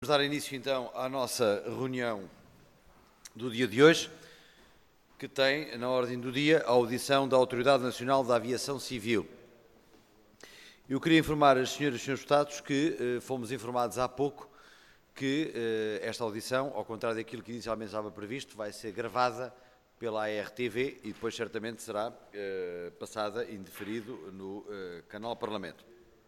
Vamos dar início então à nossa reunião do dia de hoje, que tem na ordem do dia a audição da Autoridade Nacional da Aviação Civil. Eu queria informar as senhoras e senhores deputados que fomos informados há pouco que esta audição, ao contrário daquilo que inicialmente estava previsto, vai ser gravada pela ARTV e depois certamente será passada em diferido no canal Parlamento.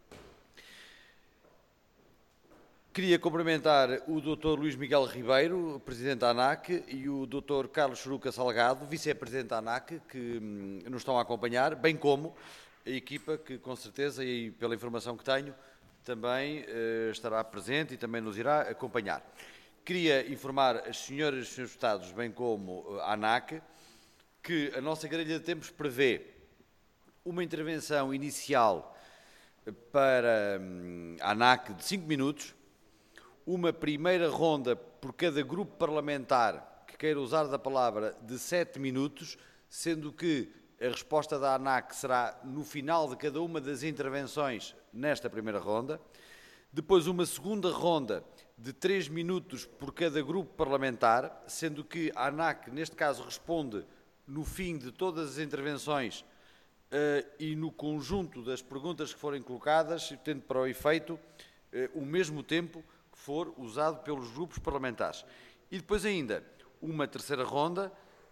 Queria cumprimentar o Dr. Luís Miguel Ribeiro, Presidente da ANAC, e o Dr. Carlos Choruca Salgado, Vice-Presidente da ANAC, que nos estão a acompanhar, bem como a equipa que, com certeza, e pela informação que tenho, também estará presente e também nos irá acompanhar. Queria informar as senhoras e os senhores deputados, bem como a ANAC, que a nossa grelha de tempos prevê uma intervenção inicial para a ANAC de 5 minutos, uma primeira ronda por cada grupo parlamentar que queira usar da palavra de 7 minutos, sendo que a resposta da ANAC será no final de cada uma das intervenções nesta primeira ronda. Depois uma segunda ronda de 3 minutos por cada grupo parlamentar, sendo que a ANAC, neste caso, responde no fim de todas as intervenções e no conjunto das perguntas que forem colocadas, tendo para o efeito o mesmo tempo que for usado pelos grupos parlamentares. E depois ainda uma terceira ronda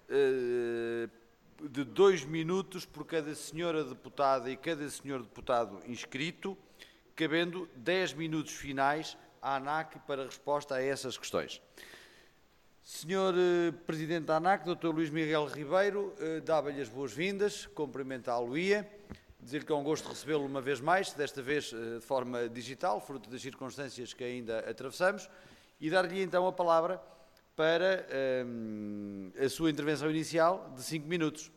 de 2 minutos por cada senhora deputada e cada senhor deputado inscrito, cabendo 10 minutos finais à ANAC para resposta a essas questões. Senhor Presidente da ANAC, Dr. Luís Miguel Ribeiro, dava-lhe as boas-vindas, cumprimentá-lo-ia, dizer-lhe que é um gosto recebê-lo uma vez mais, desta vez de forma digital, fruto das circunstâncias que ainda atravessamos, e dar-lhe então a palavra para a sua intervenção inicial de 5 minutos.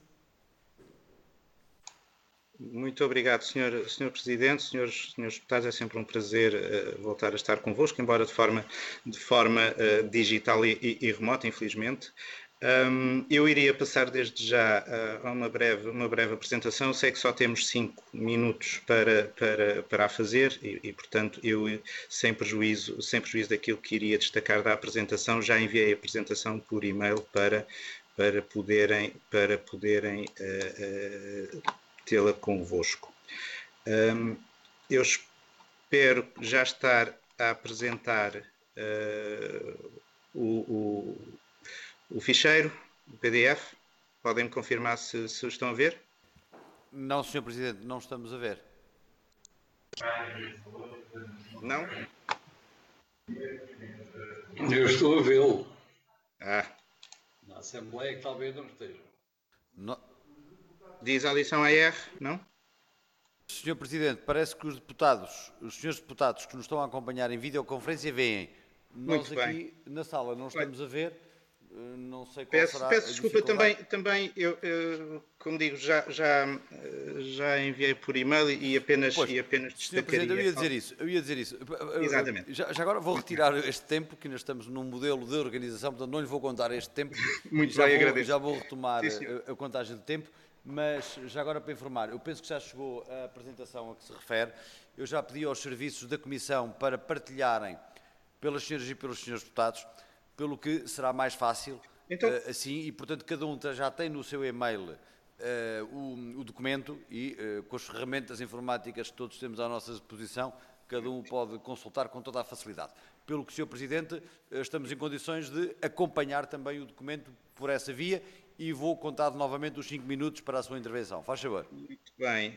Muito obrigado, Sr. Presidente, senhores deputados, é sempre um prazer voltar a estar convosco, embora de forma digital e remota, infelizmente. Eu iria passar desde já a uma breve apresentação. Eu sei que só temos 5 minutos para a fazer e, portanto, eu, sem prejuízo daquilo que iria destacar da apresentação, já enviei a apresentação por e-mail para poderem tê-la convosco. Eu espero já estar a apresentar o ficheiro, o PDF. Podem-me confirmar se estão a ver? Não, Sr. Presidente, não estamos a ver. Não? Eu estou a vê-lo. Na Assembleia que talvez não esteja. Não. Diz a lição AR, não? Sr. Presidente, parece que os senhores deputados que nos estão a acompanhar em videoconferência veem. Nós aqui na sala não estamos a ver. Não sei qual será Peço desculpa, também eu, como digo, já enviei por e-mail e apenas destacaria. Sr. Presidente, eu ia dizer isso. Exatamente. Já agora vou retirar este tempo, que nós estamos num modelo de organização, portanto não lhe vou contar este tempo. Muito bem, agradeço. Já vou retomar a contagem de tempo, mas já agora para informar, eu penso que já chegou a apresentação a que se refere. Eu já pedi aos serviços da Comissão para partilharem pelas senhoras e pelos senhores deputados, pelo que será mais fácil então, assim, e portanto cada um já tem no seu e-mail o documento e com as ferramentas informáticas que todos temos à nossa disposição, cada um pode consultar com toda a facilidade. Pelo que, Sr. Presidente, estamos em condições de acompanhar também o documento por essa via e vou contar novamente os 5 minutos para a sua intervenção. Faz favor. Muito bem.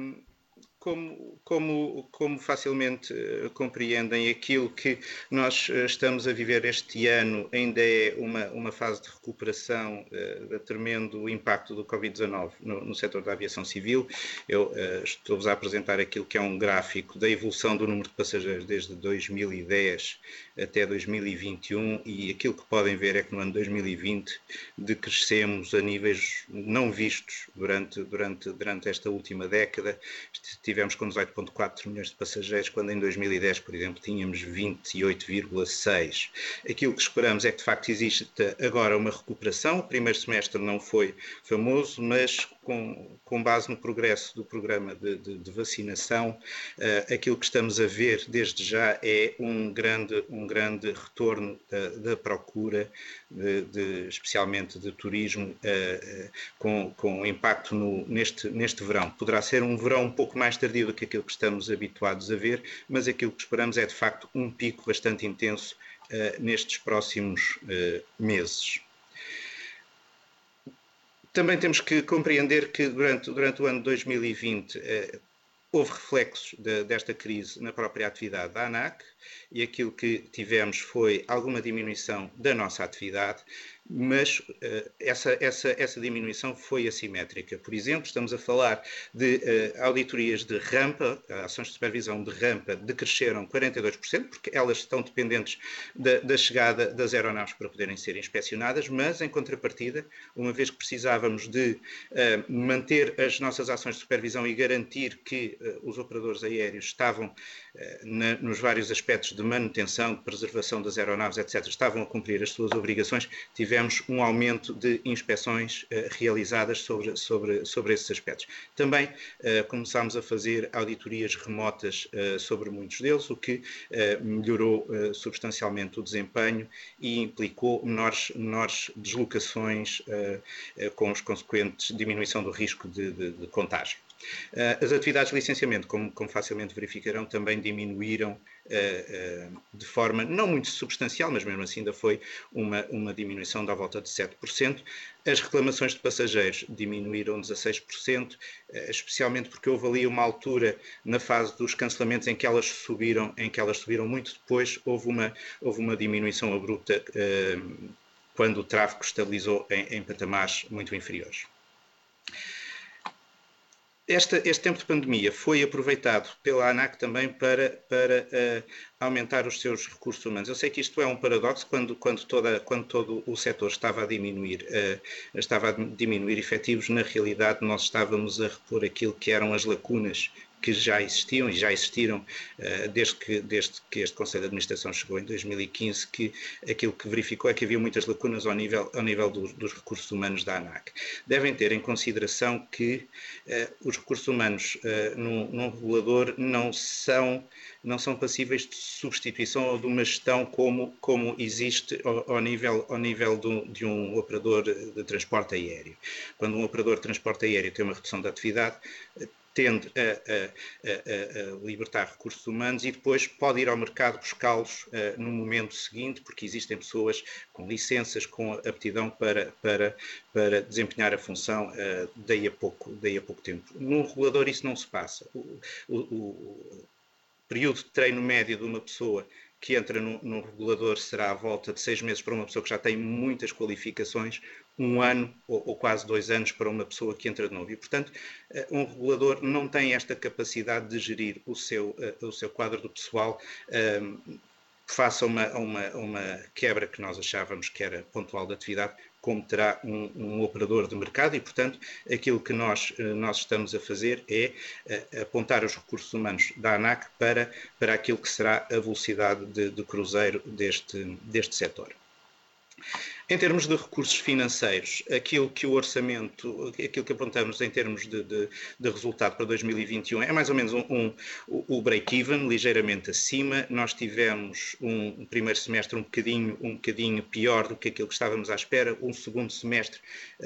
Como facilmente compreendem, aquilo que nós estamos a viver este ano ainda é uma fase de recuperação do tremendo impacto do Covid-19 no setor da aviação civil. Eu estou-vos a apresentar aquilo que é um gráfico da evolução do número de passageiros desde 2010 até 2021 e aquilo que podem ver é que no ano 2020 decrescemos a níveis não vistos durante esta última década. Tivemos com 18,4 milhões de passageiros, quando em 2010, por exemplo, tínhamos 28,6. Aquilo que esperamos é que, de facto, exista agora uma recuperação. O primeiro semestre não foi famoso, mas com base no progresso do programa de vacinação, aquilo que estamos a ver desde já é um grande retorno da procura, especialmente de turismo, com impacto neste verão. Poderá ser um verão um pouco mais tardio do que aquilo que estamos habituados a ver, mas aquilo que esperamos é de facto um pico bastante intenso nestes próximos meses. Também temos que compreender que durante o ano de 2020 houve reflexos desta crise na própria atividade da ANAC e aquilo que tivemos foi alguma diminuição da nossa atividade, mas essa diminuição foi assimétrica. Por exemplo, estamos a falar de auditorias de rampa, ações de supervisão de rampa decresceram 42%, porque elas estão dependentes da chegada das aeronaves para poderem ser inspecionadas, mas em contrapartida, uma vez que precisávamos de manter as nossas ações de supervisão e garantir que os operadores aéreos estavam nos vários aspectos de manutenção, de preservação das aeronaves, etc., estavam a cumprir as suas obrigações, tivemos um aumento de inspeções realizadas sobre esses aspectos. Também começámos a fazer auditorias remotas sobre muitos deles, o que melhorou substancialmente o desempenho e implicou menores deslocações com os consequentes diminuição do risco de contágio. As atividades de licenciamento, como facilmente verificarão, também diminuíram de forma não muito substancial, mas mesmo assim ainda foi uma diminuição da volta de 7%. As reclamações de passageiros diminuíram 16%, especialmente porque houve ali uma altura na fase dos cancelamentos em que elas subiram muito depois, houve uma diminuição abrupta quando o tráfego estabilizou em patamares muito inferiores. Este tempo de pandemia foi aproveitado pela ANAC também para aumentar os seus recursos humanos. Eu sei que isto é um paradoxo quando todo o setor estava a diminuir efetivos, na realidade nós estávamos a repor aquilo que eram as lacunas que já existiam e já existiram desde que este Conselho de Administração chegou em 2015, que aquilo que verificou é que havia muitas lacunas ao nível dos recursos humanos da ANAC. Devem ter em consideração que os recursos humanos num regulador não são passíveis de substituição ou de uma gestão como existe ao nível de um operador de transporte aéreo. Quando um operador de transporte aéreo tem uma redução da atividade, tende a libertar recursos humanos e depois pode ir ao mercado buscá-los no momento seguinte, porque existem pessoas com licenças, com aptidão para desempenhar a função daí a pouco tempo. No regulador isso não se passa. O período de treino médio de uma pessoa que entra no regulador será à volta de 6 meses para uma pessoa que já tem muitas qualificações, 1 ano ou quase 2 anos para uma pessoa que entra de novo. E, portanto, um regulador não tem esta capacidade de gerir o seu quadro do pessoal face a uma quebra que nós achávamos que era pontual da atividade, como terá um operador de mercado e, portanto, aquilo que nós estamos a fazer é apontar os recursos humanos da ANAC para aquilo que será a velocidade de cruzeiro deste setor. Em termos de recursos financeiros, aquilo que apontamos em termos de resultado para 2021 é mais ou menos o break-even, ligeiramente acima. Nós tivemos um primeiro semestre um bocadinho pior do que aquilo que estávamos à espera, um segundo semestre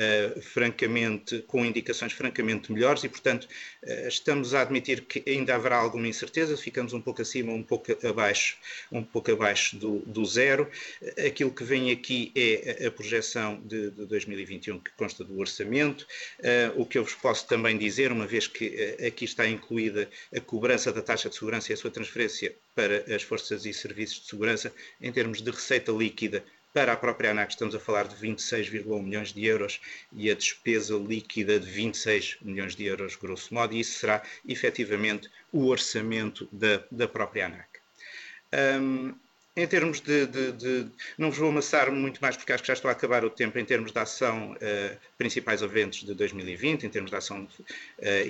com indicações francamente melhores e, portanto, estamos a admitir que ainda haverá alguma incerteza, ficamos um pouco acima, um pouco abaixo do zero. Aquilo que vem aqui é a projeção de 2021 que consta do orçamento. O que eu vos posso também dizer, uma vez que aqui está incluída a cobrança da taxa de segurança e a sua transferência para as forças e serviços de segurança, em termos de receita líquida, para a própria ANAC estamos a falar de 26,1 milhões de euros e a despesa líquida de 26 milhões de euros, grosso modo, e isso será efetivamente o orçamento da própria ANAC. Em termos não vos vou amassar muito mais porque acho que já estou a acabar o tempo em termos de ação, principais eventos de 2020, em termos de ação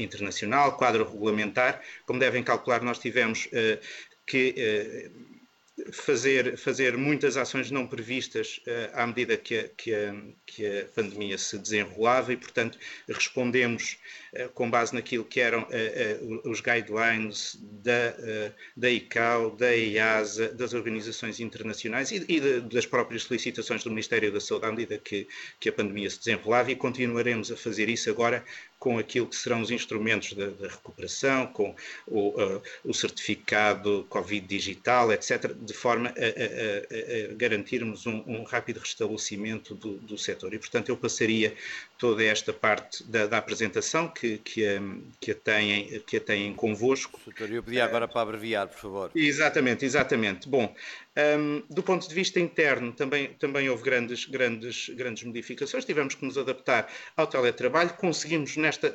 internacional, quadro regulamentar. Como devem calcular, nós tivemos que fazer muitas ações não previstas à medida que a pandemia se desenrolava e, portanto, respondemos com base naquilo que eram os guidelines da ICAO, da EASA, das organizações internacionais e das próprias solicitações do Ministério da Saúde à medida que a pandemia se desenrolava, e continuaremos a fazer isso agora com aquilo que serão os instrumentos da recuperação, com o certificado Covid digital, etc., de forma a garantirmos um rápido restabelecimento do setor. E, portanto, eu passaria toda esta parte da apresentação que a têm convosco. Doutor, eu pedi agora para abreviar, por favor. Exatamente. Bom, do ponto de vista interno também houve grandes modificações, tivemos que nos adaptar ao teletrabalho, conseguimos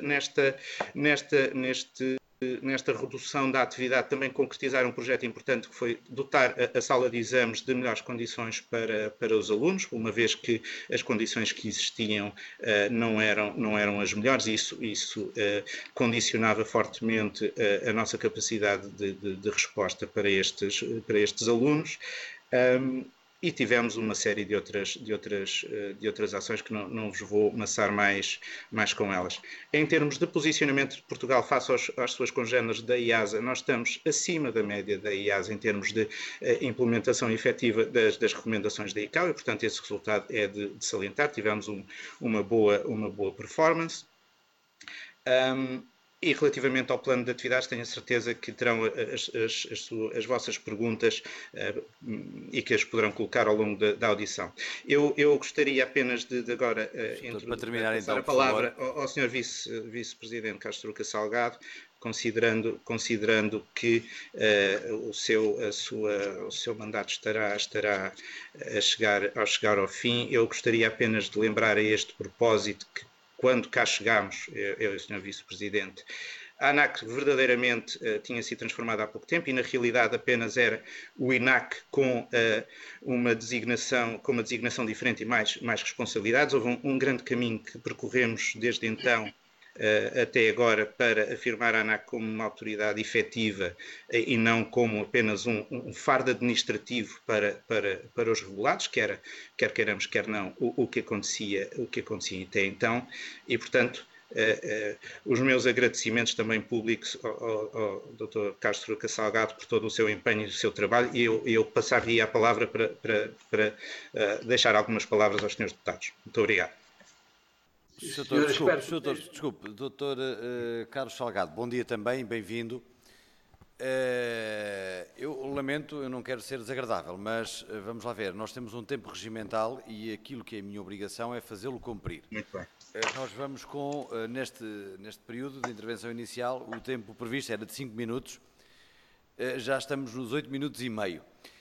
nesta redução da atividade também concretizar um projeto importante que foi dotar a sala de exames de melhores condições para os alunos, uma vez que as condições que existiam não eram as melhores, e isso condicionava fortemente a nossa capacidade de resposta para estes alunos. E tivemos uma série de outras ações que não vos vou maçar mais com elas. Em termos de posicionamento de Portugal face às suas congêneres da IASA, nós estamos acima da média da IASA em termos de implementação efetiva das recomendações da ICAO e, portanto, esse resultado é de salientar. Tivemos uma boa performance. E relativamente ao plano de atividades, tenho a certeza que terão as vossas perguntas e que as poderão colocar ao longo da audição. Eu gostaria apenas de agora passar a palavra ao Sr. Vice-Presidente Carlos Chruca Salgado, considerando que o seu mandato estará a chegar ao fim. Eu gostaria apenas de lembrar a este propósito que, quando cá chegámos, eu e o Sr. Vice-Presidente, a ANAC verdadeiramente tinha sido transformada há pouco tempo e, na realidade, apenas era o INAC com uma designação diferente e mais responsabilidades. Houve um grande caminho que percorremos desde então até agora para afirmar a ANAC como uma autoridade efetiva e não como apenas um fardo administrativo para os regulados, quer queiramos, quer não, o que acontecia até então. E, portanto, os meus agradecimentos também públicos ao Dr. Carlos Chruca Salgado por todo o seu empenho e o seu trabalho, e eu passaria a palavra para deixar algumas palavras aos senhores deputados. Muito obrado. Desculpe, Dr. Carlos Salgado, bom dia também, bem-vindo. Eu lamento, eu não quero ser desagradável, mas vamos lá ver, nós temos um tempo regimental e aquilo que é a minha obrigação é fazê-lo cumprir. Muito bem. Nós vamos com, neste período de intervenção inicial, o tempo previsto era de 5 minutos, já estamos nos 8 minutos e meio.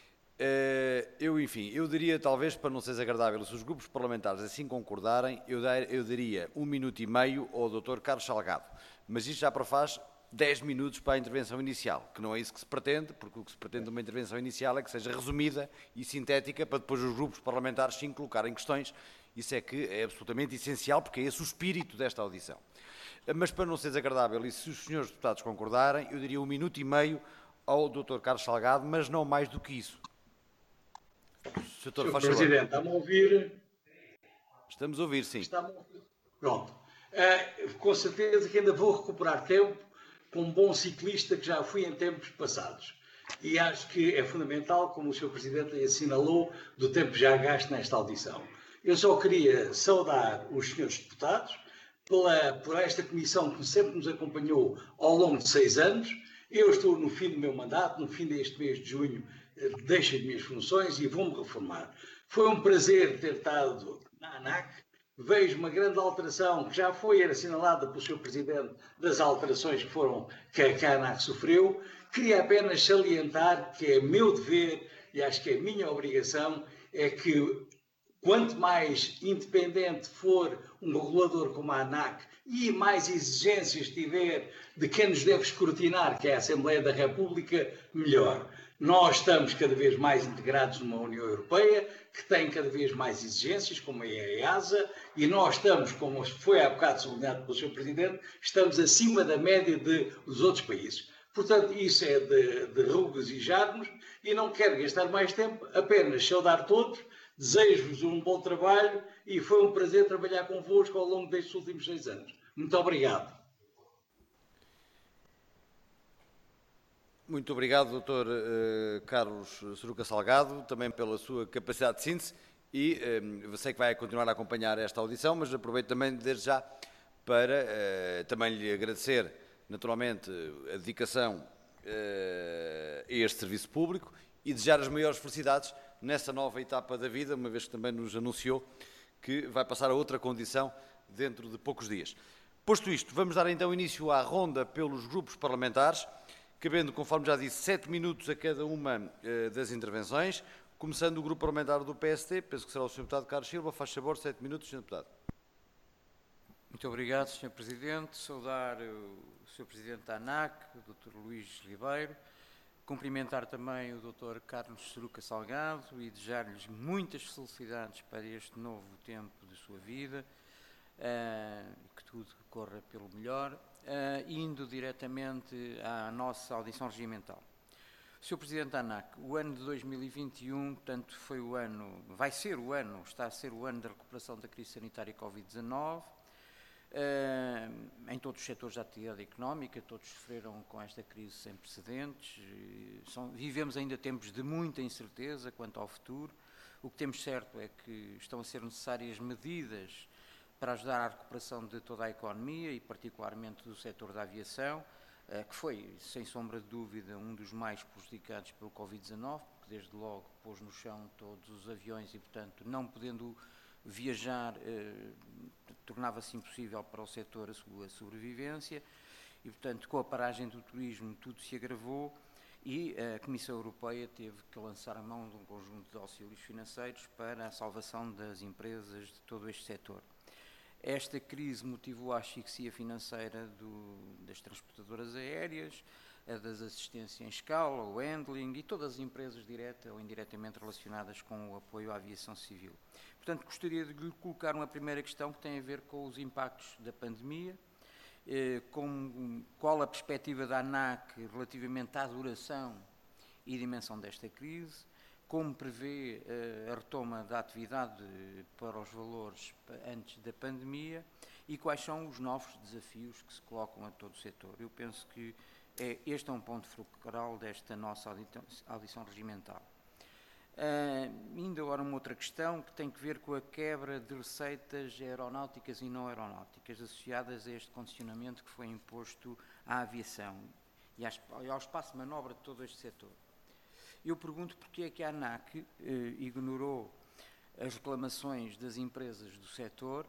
Eu diria, talvez, para não ser desagradável, se os grupos parlamentares assim concordarem, eu daria 1 minuto e meio ao Dr. Carlos Salgado, mas isto já prefaz 10 minutos para a intervenção inicial, que não é isso que se pretende, porque o que se pretende de uma intervenção inicial é que seja resumida e sintética para depois os grupos parlamentares sim colocarem questões. Isso é que é absolutamente essencial, porque é esse o espírito desta audição. Mas para não ser desagradável, e se os senhores deputados concordarem, eu daria 1 minuto e meio ao Dr. Carlos Salgado, mas não mais do que isso. Sr. Presidente, está-me a ouvir? Estamos a ouvir, sim. Está-me a ouvir? Pronto. Com certeza que ainda vou recuperar tempo como um bom ciclista que já fui em tempos passados. E acho que é fundamental, como o Sr. Presidente assinalou, do tempo já gasto nesta audição. Eu só queria saudar os senhores deputados por esta comissão que sempre nos acompanhou ao longo de 6 anos. Eu estou no fim do meu mandato, no fim deste mês de junho, deixo as minhas funções e vou-me reformar. Foi um prazer ter estado na ANAC. Vejo uma grande alteração que já foi assinalada pelo Sr. Presidente das alterações que a ANAC sofreu. Queria apenas salientar que é meu dever e acho que é minha obrigação é que quanto mais independente for um regulador como a ANAC e mais exigências tiver de quem nos deve escrutinar, que é a Assembleia da República, melhor. Nós estamos cada vez mais integrados numa União Europeia, que tem cada vez mais exigências, como é a EASA, e nós estamos, como foi há bocado sublinhado pelo Sr. Presidente, estamos acima da média dos outros países. Portanto, isso é de regozijar-nos e não quero gastar mais tempo, apenas saudar todos, desejo-vos um bom trabalho e foi um prazer trabalhar convosco ao longo destes últimos 6 anos. Muito obrigado. Muito obrigado, Dr. Carlos Saruca Salgado, também pela sua capacidade de síntese e sei que vai continuar a acompanhar esta audição, mas aproveito também desde já para também lhe agradecer naturalmente a dedicação a este serviço público e desejar as maiores felicidades nessa nova etapa da vida, uma vez que também nos anunciou que vai passar a outra condição dentro de poucos dias. Posto isto, vamos dar então início à ronda pelos grupos parlamentares, cabendo, conforme já disse, 7 minutos a cada uma das intervenções, começando o grupo parlamentar do PSD, penso que será o Sr. Deputado Carlos Silva, faz favor, 7 minutos, Sr. Deputado. Muito obrigado, Sr. Presidente. Saudar o Sr. Presidente da ANAC, o Dr. Luís Ribeiro, cumprimentar também o Dr. Carlos Saruca Salgado e desejar-lhes muitas felicidades para este novo tempo de sua vida, que tudo corra pelo melhor, indo diretamente à nossa audição regimental. Sr. Presidente da ANAC, o ano de 2021, portanto, foi o ano, vai ser o ano, está a ser o ano da recuperação da crise sanitária Covid-19, em todos os setores da atividade económica, todos sofreram com esta crise sem precedentes, vivemos ainda tempos de muita incerteza quanto ao futuro. O que temos certo é que estão a ser necessárias medidas para ajudar à recuperação de toda a economia e particularmente do setor da aviação, que foi, sem sombra de dúvida, um dos mais prejudicados pelo Covid-19, porque desde logo pôs no chão todos os aviões e, portanto, não podendo viajar, tornava-se impossível para o setor a sua sobrevivência e, portanto, com a paragem do turismo tudo se agravou e a Comissão Europeia teve que lançar a mão de um conjunto de auxílios financeiros para a salvação das empresas de todo este setor. Esta crise motivou a asfixia financeira das transportadoras aéreas, a das assistências em escala, o handling e todas as empresas direta ou indiretamente relacionadas com o apoio à aviação civil. Portanto, gostaria de lhe colocar uma primeira questão que tem a ver com os impactos da pandemia, qual a perspectiva da ANAC relativamente à duração e dimensão desta crise, como prevê a retoma da atividade para os valores antes da pandemia e quais são os novos desafios que se colocam a todo o setor. Eu penso que este é um ponto fulcral desta nossa audição regimental. Ainda agora uma outra questão que tem que ver com a quebra de receitas aeronáuticas e não aeronáuticas associadas a este condicionamento que foi imposto à aviação e ao espaço de manobra de todo este setor. Eu pergunto porque é que a ANAC ignorou as reclamações das empresas do setor,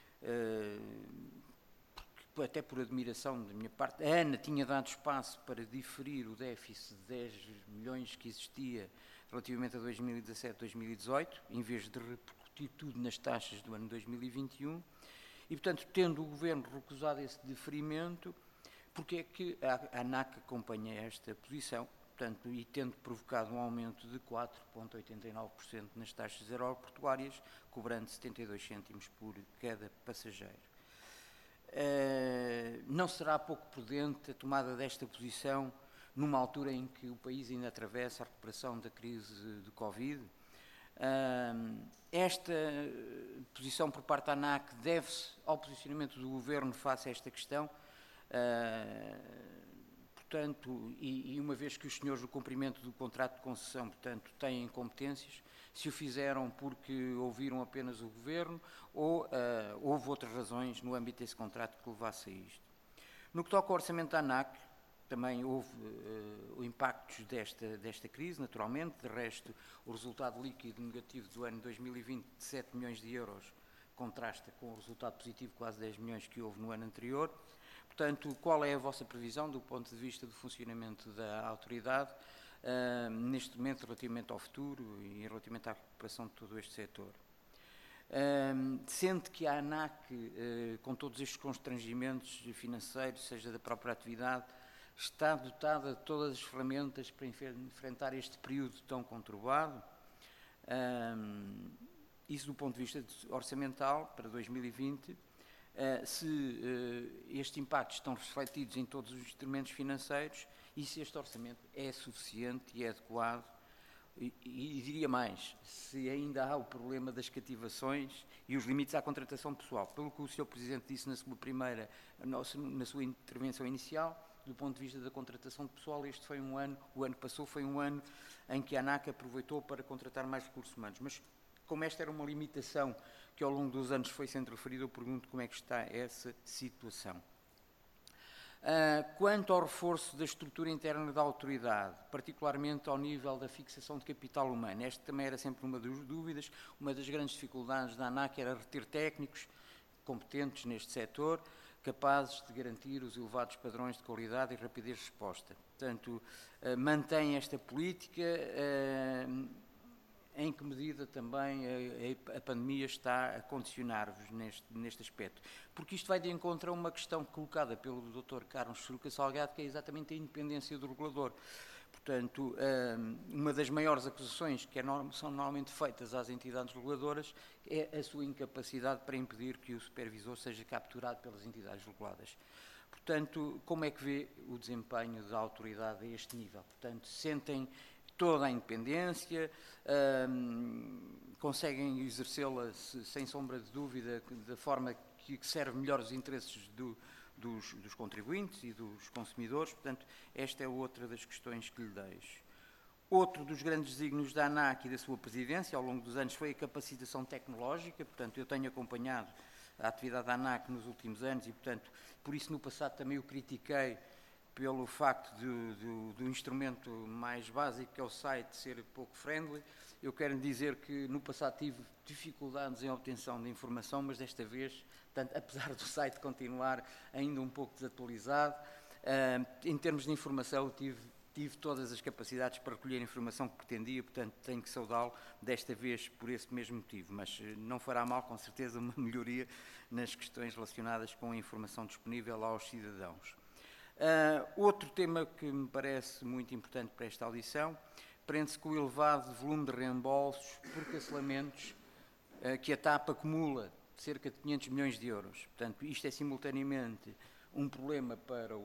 até por admiração da minha parte. A ANA tinha dado espaço para diferir o déficit de 10 milhões que existia relativamente a 2017-2018, em vez de repercutir tudo nas taxas do ano 2021, e, portanto, tendo o Governo recusado esse diferimento, porque é que a ANAC acompanha esta posição? Portanto, e tendo provocado um aumento de 4,89% nas taxas aeroportuárias, cobrando 72 cêntimos por cada passageiro. Não será pouco prudente a tomada desta posição numa altura em que o país ainda atravessa a recuperação da crise de Covid? Esta posição por parte da ANAC deve-se ao posicionamento do Governo face a esta questão? Portanto, e uma vez que os senhores do cumprimento do contrato de concessão, portanto, têm competências, se o fizeram porque ouviram apenas o Governo ou houve outras razões no âmbito desse contrato que levasse a isto. No que toca ao orçamento da ANAC, também houve impactos desta crise, naturalmente. De resto, o resultado líquido negativo do ano 2020 de 7 milhões de euros contrasta com o resultado positivo, quase 10 milhões, que houve no ano anterior. Portanto, qual é a vossa previsão do ponto de vista do funcionamento da autoridade neste momento relativamente ao futuro e relativamente à recuperação de todo este setor? Sente que a ANAC, com todos estes constrangimentos financeiros, seja da própria atividade, está dotada de todas as ferramentas para enfrentar este período tão conturbado? Isso do ponto de vista orçamental para 2020, se estes impactos estão refletidos em todos os instrumentos financeiros e se este orçamento é suficiente e é adequado, e diria mais, se ainda há o problema das cativações e os limites à contratação pessoal. Pelo que o Sr. Presidente disse na sua intervenção inicial, do ponto de vista da contratação pessoal, este foi um ano, o ano que passou foi um ano em que a ANAC aproveitou para contratar mais recursos humanos. Mas, como esta era uma limitação que ao longo dos anos foi sendo referida, eu pergunto como é que está essa situação. Quanto ao reforço da estrutura interna da autoridade, particularmente ao nível da fixação de capital humano, esta também era sempre uma das dúvidas, uma das grandes dificuldades da ANAC era reter técnicos competentes neste setor, capazes de garantir os elevados padrões de qualidade e rapidez de resposta. Portanto, mantém esta política, em que medida também a pandemia está a condicionar-vos neste aspecto? Porque isto vai de encontro a uma questão colocada pelo Dr. Carlos Chruca Salgado, que é exatamente a independência do regulador. Portanto, uma das maiores acusações que são normalmente feitas às entidades reguladoras é a sua incapacidade para impedir que o supervisor seja capturado pelas entidades reguladas. Portanto, como é que vê o desempenho da autoridade a este nível? Portanto, sentem toda a independência, conseguem exercê-la sem sombra de dúvida da forma que serve melhor os interesses dos contribuintes e dos consumidores. Portanto, esta é outra das questões que lhe deixo. Outro dos grandes desígnios da ANAC e da sua presidência ao longo dos anos foi a capacitação tecnológica. Portanto, eu tenho acompanhado a atividade da ANAC nos últimos anos e, portanto, por isso no passado também o critiquei pelo facto do instrumento mais básico, que é o site, ser pouco friendly. Eu quero dizer que no passado tive dificuldades em obtenção de informação, mas desta vez, portanto, apesar do site continuar ainda um pouco desatualizado, em termos de informação tive todas as capacidades para recolher a informação que pretendia, portanto tenho que saudá-lo desta vez por esse mesmo motivo, mas não fará mal, com certeza, uma melhoria nas questões relacionadas com a informação disponível aos cidadãos. Outro tema que me parece muito importante para esta audição prende-se com o elevado volume de reembolsos por cancelamentos que a TAP acumula, cerca de 500 milhões de euros. Portanto, isto é simultaneamente um problema para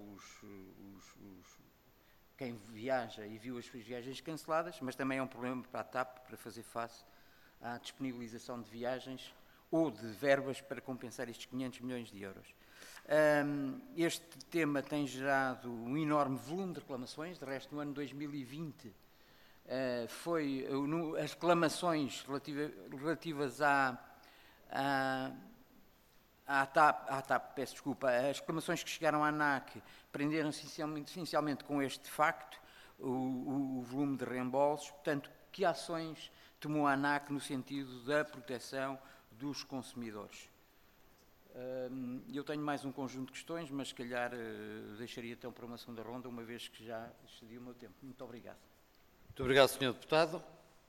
quem viaja e viu as suas viagens canceladas, mas também é um problema para a TAP para fazer face à disponibilização de viagens ou de verbas para compensar estes 500 milhões de euros. Este tema tem gerado um enorme volume de reclamações. De resto, no ano 2020, as reclamações relativas à TAP, peço desculpa, as reclamações que chegaram à ANAC prenderam-se essencialmente com este facto, o volume de reembolsos. Portanto, que ações tomou a ANAC no sentido da proteção dos consumidores? Eu tenho mais um conjunto de questões, mas se calhar deixaria então para uma segunda ronda, uma vez que já excedi o meu tempo. Muito obrigado. Muito obrigado, Sr. Deputado.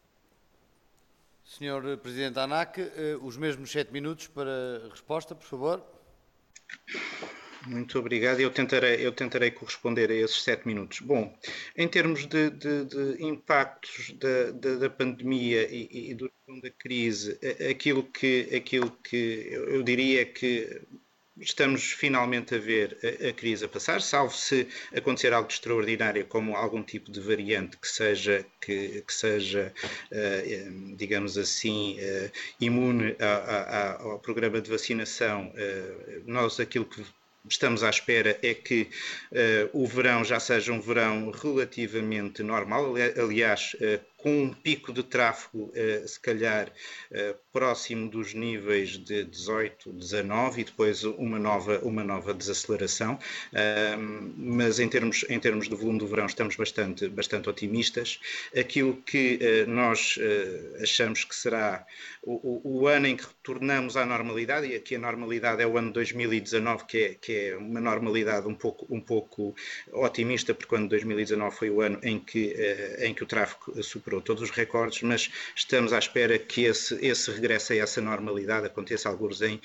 Sr. Presidente da ANAC, os mesmos 7 minutos para resposta, por favor. Muito obrigado. Eu tentarei corresponder a esses 7 minutos. Bom, em termos de impactos da pandemia e da crise, aquilo que eu diria que estamos finalmente a ver a crise a passar, salvo se acontecer algo de extraordinário, como algum tipo de variante que seja digamos assim, imune ao programa de vacinação. Nós aquilo que estamos à espera é que o verão já seja um verão relativamente normal, aliás, com um pico de tráfego, se calhar, próximo dos níveis de 18, 19 e depois uma nova desaceleração, mas em termos de volume do verão estamos bastante otimistas. Aquilo que nós achamos que será o ano em que retornamos à normalidade, e aqui a normalidade é o ano 2019, que é uma normalidade um pouco otimista, porque o ano 2019 foi o ano em que o tráfego superou todos os recordes, mas estamos à espera que esse regresso a essa normalidade aconteça alguns em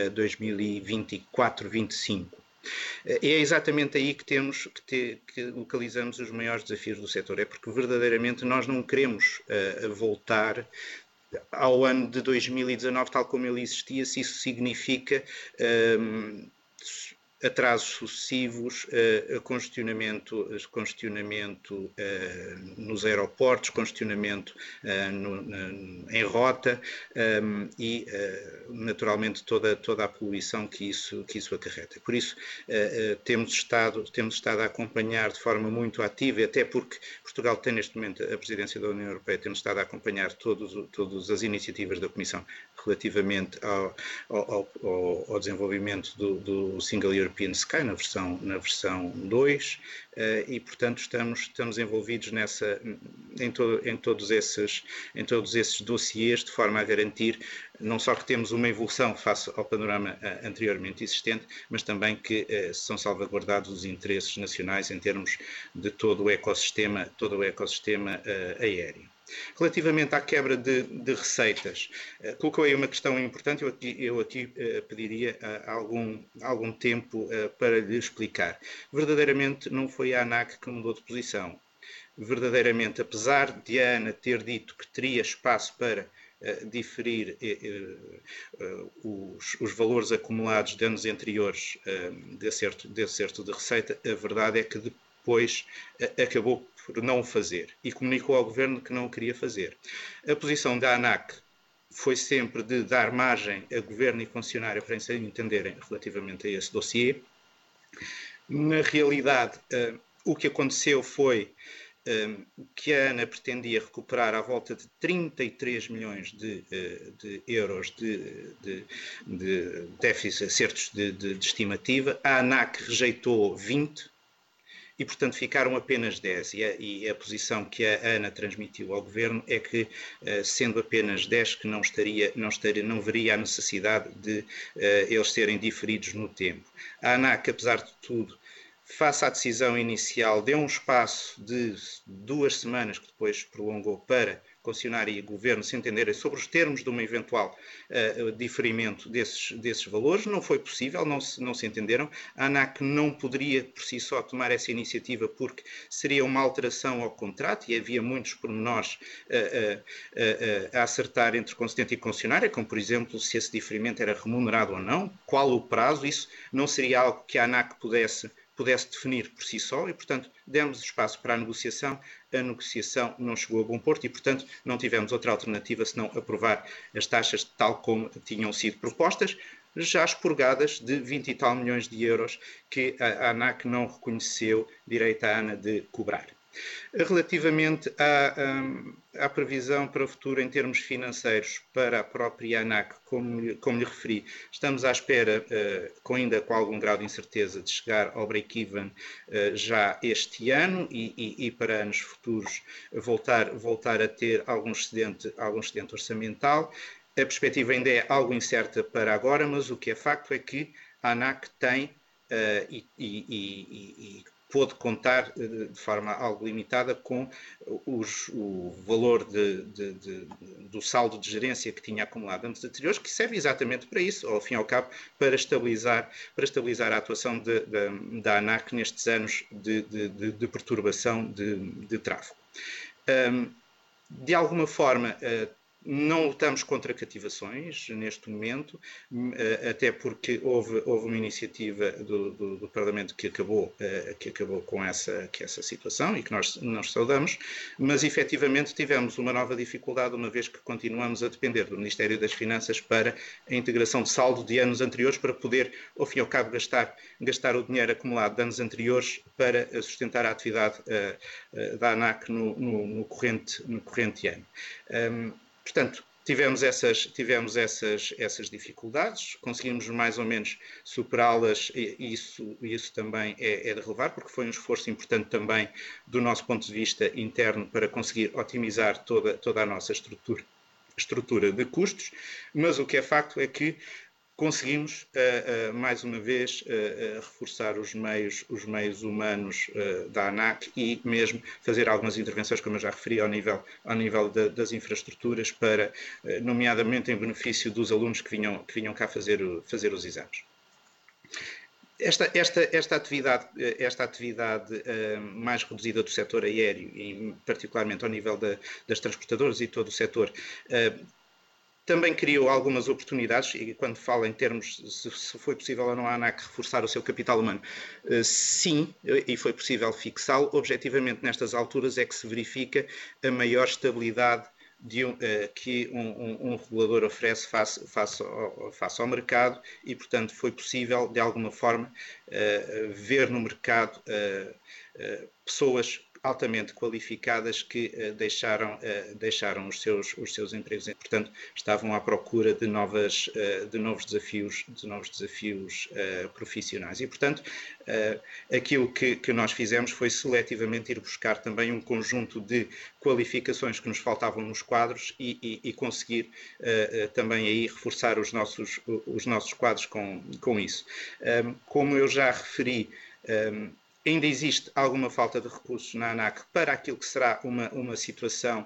2024-25. É exatamente aí que localizamos os maiores desafios do setor, é porque verdadeiramente nós não queremos voltar ao ano de 2019 tal como ele existia, se isso significa atrasos sucessivos, congestionamento nos aeroportos, congestionamento em rota e, naturalmente, toda a poluição que isso acarreta. Por isso, temos estado a acompanhar de forma muito ativa, até porque Portugal tem neste momento a presidência da União Europeia, temos estado a acompanhar todas as iniciativas da Comissão relativamente ao desenvolvimento do Single European Sky, na versão 2, e, portanto, estamos envolvidos em todos esses dossiês, de forma a garantir não só que temos uma evolução face ao panorama anteriormente existente, mas também que são salvaguardados os interesses nacionais em termos de todo o ecossistema aéreo. Relativamente à quebra de receitas, colocou aí uma questão importante, eu aqui pediria algum tempo para lhe explicar. Verdadeiramente não foi a ANAC que mudou de posição. Verdadeiramente, apesar de a ANA ter dito que teria espaço para diferir os valores acumulados de anos anteriores de acerto de receita, a verdade é que depois acabou por não o fazer e comunicou ao Governo que não o queria fazer. A posição da ANAC foi sempre de dar margem a Governo e funcionário para se entenderem relativamente a esse dossiê. Na realidade, o que aconteceu foi que a ANA pretendia recuperar à volta de 33 milhões de euros de déficit, acertos de estimativa. A ANAC rejeitou 20 e, portanto, ficaram apenas 10. E a posição que a ANA transmitiu ao Governo é que, sendo apenas 10, que não veria a necessidade de eles serem diferidos no tempo. A ANAC, apesar de tudo, face à decisão inicial, deu um espaço de 2 semanas, que depois prolongou, para concessionária e Governo se entenderem sobre os termos de um eventual diferimento desses valores. Não foi possível, não se entenderam. A ANAC não poderia, por si só, tomar essa iniciativa porque seria uma alteração ao contrato e havia muitos pormenores a acertar entre concedente e concessionária, como, por exemplo, se esse diferimento era remunerado ou não, qual o prazo. Isso não seria algo que a ANAC pudesse definir por si só e, portanto, demos espaço para a negociação não chegou a bom porto e, portanto, não tivemos outra alternativa senão aprovar as taxas tal como tinham sido propostas, já expurgadas de 20 e tal milhões de euros que a ANAC não reconheceu direito à ANA de cobrar. Relativamente à previsão para o futuro em termos financeiros para a própria ANAC, como lhe referi, estamos à espera, ainda com algum grau de incerteza, de chegar ao break-even já este ano e para anos futuros voltar a ter algum excedente orçamental. A perspectiva ainda é algo incerta para agora, mas o que é facto é que a ANAC tem pôde contar de forma algo limitada com o valor do saldo de gerência que tinha acumulado anos anteriores, que serve exatamente para isso, ao fim e ao cabo, para estabilizar a atuação da ANAC nestes anos de perturbação de tráfego. De alguma forma, não lutamos contra cativações neste momento, até porque houve uma iniciativa do Parlamento que acabou com essa situação e que nós saudamos, mas efetivamente tivemos uma nova dificuldade, uma vez que continuamos a depender do Ministério das Finanças para a integração de saldo de anos anteriores, para poder, ao fim e ao cabo, gastar o dinheiro acumulado de anos anteriores para sustentar a atividade da ANAC no corrente ano. Portanto, tivemos essas dificuldades, conseguimos mais ou menos superá-las e isso também é de relevar, porque foi um esforço importante também do nosso ponto de vista interno para conseguir otimizar toda a nossa estrutura de custos, mas o que é facto é que conseguimos, mais uma vez, reforçar os meios humanos da ANAC e mesmo fazer algumas intervenções, como eu já referi, ao nível das infraestruturas, nomeadamente em benefício dos alunos que vinham cá fazer os exames. Esta atividade mais reduzida do setor aéreo, e particularmente ao nível das transportadoras e todo o setor, Também criou algumas oportunidades, e quando falo em termos se foi possível ou não a ANAC reforçar o seu capital humano, sim, e foi possível fixá-lo. Objetivamente, nestas alturas é que se verifica a maior estabilidade que um regulador oferece face ao mercado e, portanto, foi possível, de alguma forma, ver no mercado pessoas altamente qualificadas que deixaram os seus empregos. Portanto, estavam à procura de novos desafios profissionais. E, portanto, aquilo que nós fizemos foi seletivamente ir buscar também um conjunto de qualificações que nos faltavam nos quadros e conseguir também aí reforçar os nossos quadros com isso. Como eu já referi, ainda existe alguma falta de recursos na ANAC para aquilo que será uma situação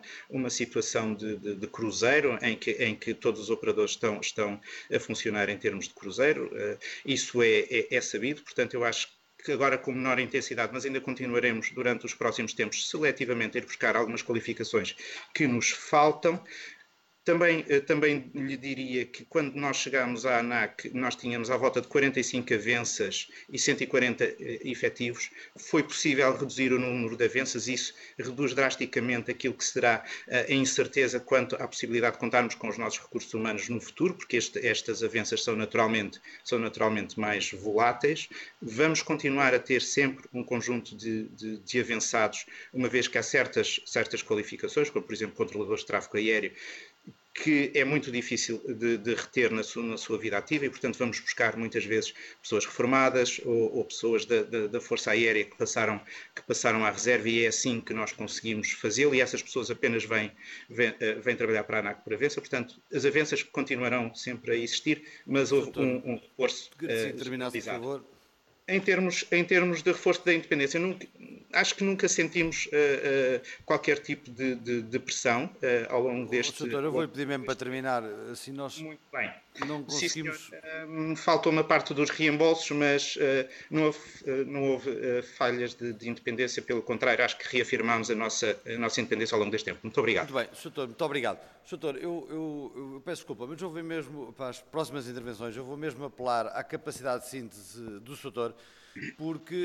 de cruzeiro, em que todos os operadores estão a funcionar em termos de cruzeiro. Isso é sabido, portanto, eu acho que agora com menor intensidade, mas ainda continuaremos durante os próximos tempos seletivamente a ir buscar algumas qualificações que nos faltam. Também lhe diria que quando nós chegámos à ANAC, nós tínhamos à volta de 45 avanças e 140 efetivos. Foi possível reduzir o número de avanças, isso reduz drasticamente aquilo que será a incerteza quanto à possibilidade de contarmos com os nossos recursos humanos no futuro, porque estas avanças são naturalmente mais voláteis. Vamos continuar a ter sempre um conjunto de avançados, uma vez que há certas qualificações, como por exemplo controladores de tráfego aéreo, que é muito difícil de reter na sua vida ativa e, portanto, vamos buscar muitas vezes pessoas reformadas ou pessoas da Força Aérea que passaram à reserva, e é assim que nós conseguimos fazê-lo, e essas pessoas apenas vêm trabalhar para a ANAC por avança. Portanto, as avanças continuarão sempre a existir, mas houve um reforço generalizado. Em termos de reforço da independência, acho que nunca sentimos qualquer tipo de pressão ao longo deste... Doutor, eu vou-lhe pedir mesmo para terminar, assim nós muito bem. Não conseguimos... Sim, senhor. Faltou uma parte dos reembolsos, mas não houve falhas de independência, pelo contrário, acho que reafirmámos a nossa independência ao longo deste tempo. Muito obrigado. Muito bem, Sr. Doutor, muito obrigado. Sr. Doutor, eu peço desculpa, mas eu vou mesmo, para as próximas intervenções, eu vou mesmo apelar à capacidade de síntese do Sr. Doutor, porque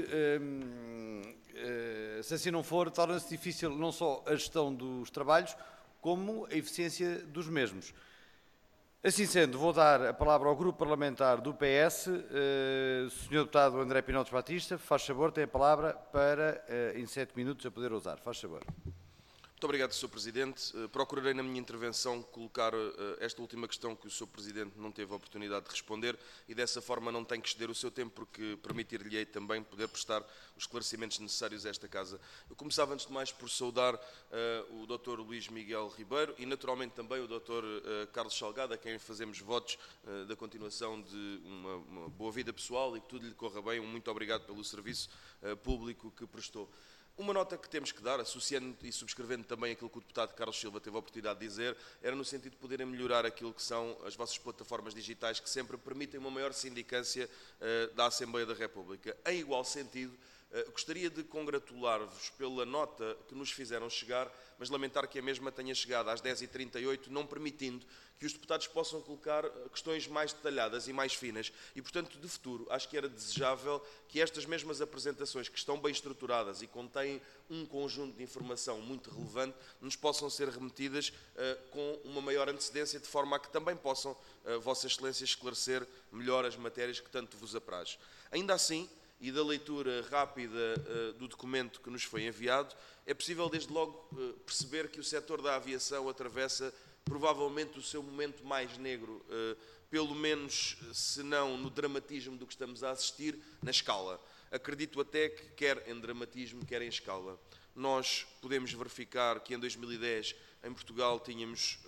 se assim não for, torna-se difícil não só a gestão dos trabalhos, como a eficiência dos mesmos. Assim sendo, vou dar a palavra ao Grupo Parlamentar do PS. Sr. Deputado André Pinotes Batista, faz favor, tem a palavra para, em 7 minutos, a poder usar. Faz favor. Muito obrigado, Sr. Presidente. Procurarei na minha intervenção colocar esta última questão que o Sr. Presidente não teve a oportunidade de responder e dessa forma não tem que exceder o seu tempo, porque permitir-lhe-ei também poder prestar os esclarecimentos necessários a esta Casa. Eu começava antes de mais por saudar o Dr. Luís Miguel Ribeiro e naturalmente também o Dr. Carlos Salgado, a quem fazemos votos da continuação de uma boa vida pessoal e que tudo lhe corra bem. Muito obrigado pelo serviço público que prestou. Uma nota que temos que dar, associando e subscrevendo também aquilo que o deputado Carlos Silva teve a oportunidade de dizer, era no sentido de poderem melhorar aquilo que são as vossas plataformas digitais, que sempre permitem uma maior sindicância da Assembleia da República. Em igual sentido, gostaria de congratular-vos pela nota que nos fizeram chegar, mas lamentar que a mesma tenha chegado às 10h38, não permitindo que os deputados possam colocar questões mais detalhadas e mais finas. E, portanto, de futuro, acho que era desejável que estas mesmas apresentações, que estão bem estruturadas e contêm um conjunto de informação muito relevante, nos possam ser remetidas com uma maior antecedência, de forma a que também possam, Vossa Excelência, esclarecer melhor as matérias que tanto vos apraz. Ainda assim, e da leitura rápida do documento que nos foi enviado, é possível desde logo perceber que o setor da aviação atravessa provavelmente o seu momento mais negro, pelo menos, se não no dramatismo do que estamos a assistir, na escala. Acredito até que quer em dramatismo, quer em escala. Nós podemos verificar que em 2010 em Portugal tínhamos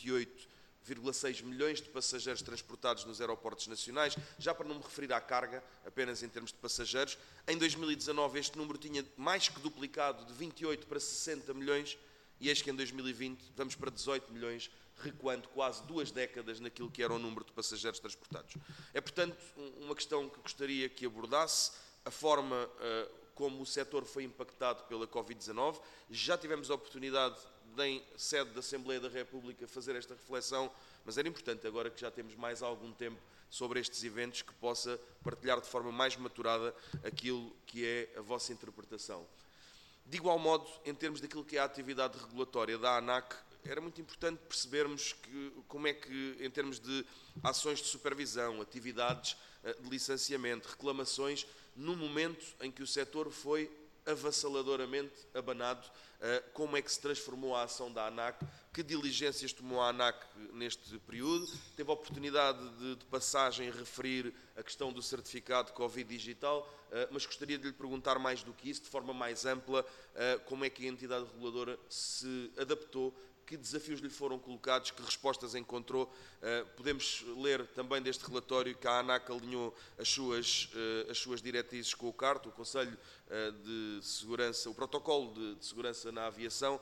28,6 milhões de passageiros transportados nos aeroportos nacionais, já para não me referir à carga, apenas em termos de passageiros. Em 2019 este número tinha mais que duplicado, de 28 para 60 milhões, e eis que em 2020 vamos para 18 milhões, recuando quase 2 décadas naquilo que era o número de passageiros transportados. É, portanto, uma questão que gostaria que abordasse, a forma como o setor foi impactado pela Covid-19. Já tivemos a oportunidade em sede da Assembleia da República, fazer esta reflexão, mas era importante, agora que já temos mais algum tempo sobre estes eventos, que possa partilhar de forma mais maturada aquilo que é a vossa interpretação. De igual modo, em termos daquilo que é a atividade regulatória da ANAC, era muito importante percebermos como é que, em termos de ações de supervisão, atividades de licenciamento, reclamações, no momento em que o setor foi avassaladoramente abanado, como é que se transformou a ação da ANAC, que diligências tomou a ANAC neste período, teve a oportunidade de passagem referir a questão do certificado Covid digital, mas gostaria de lhe perguntar mais do que isso, de forma mais ampla, como é que a entidade reguladora se adaptou, que desafios lhe foram colocados, que respostas encontrou. Podemos ler também deste relatório que a ANAC alinhou as suas diretrizes com o CART, o Conselho de Segurança, o Protocolo de Segurança na Aviação,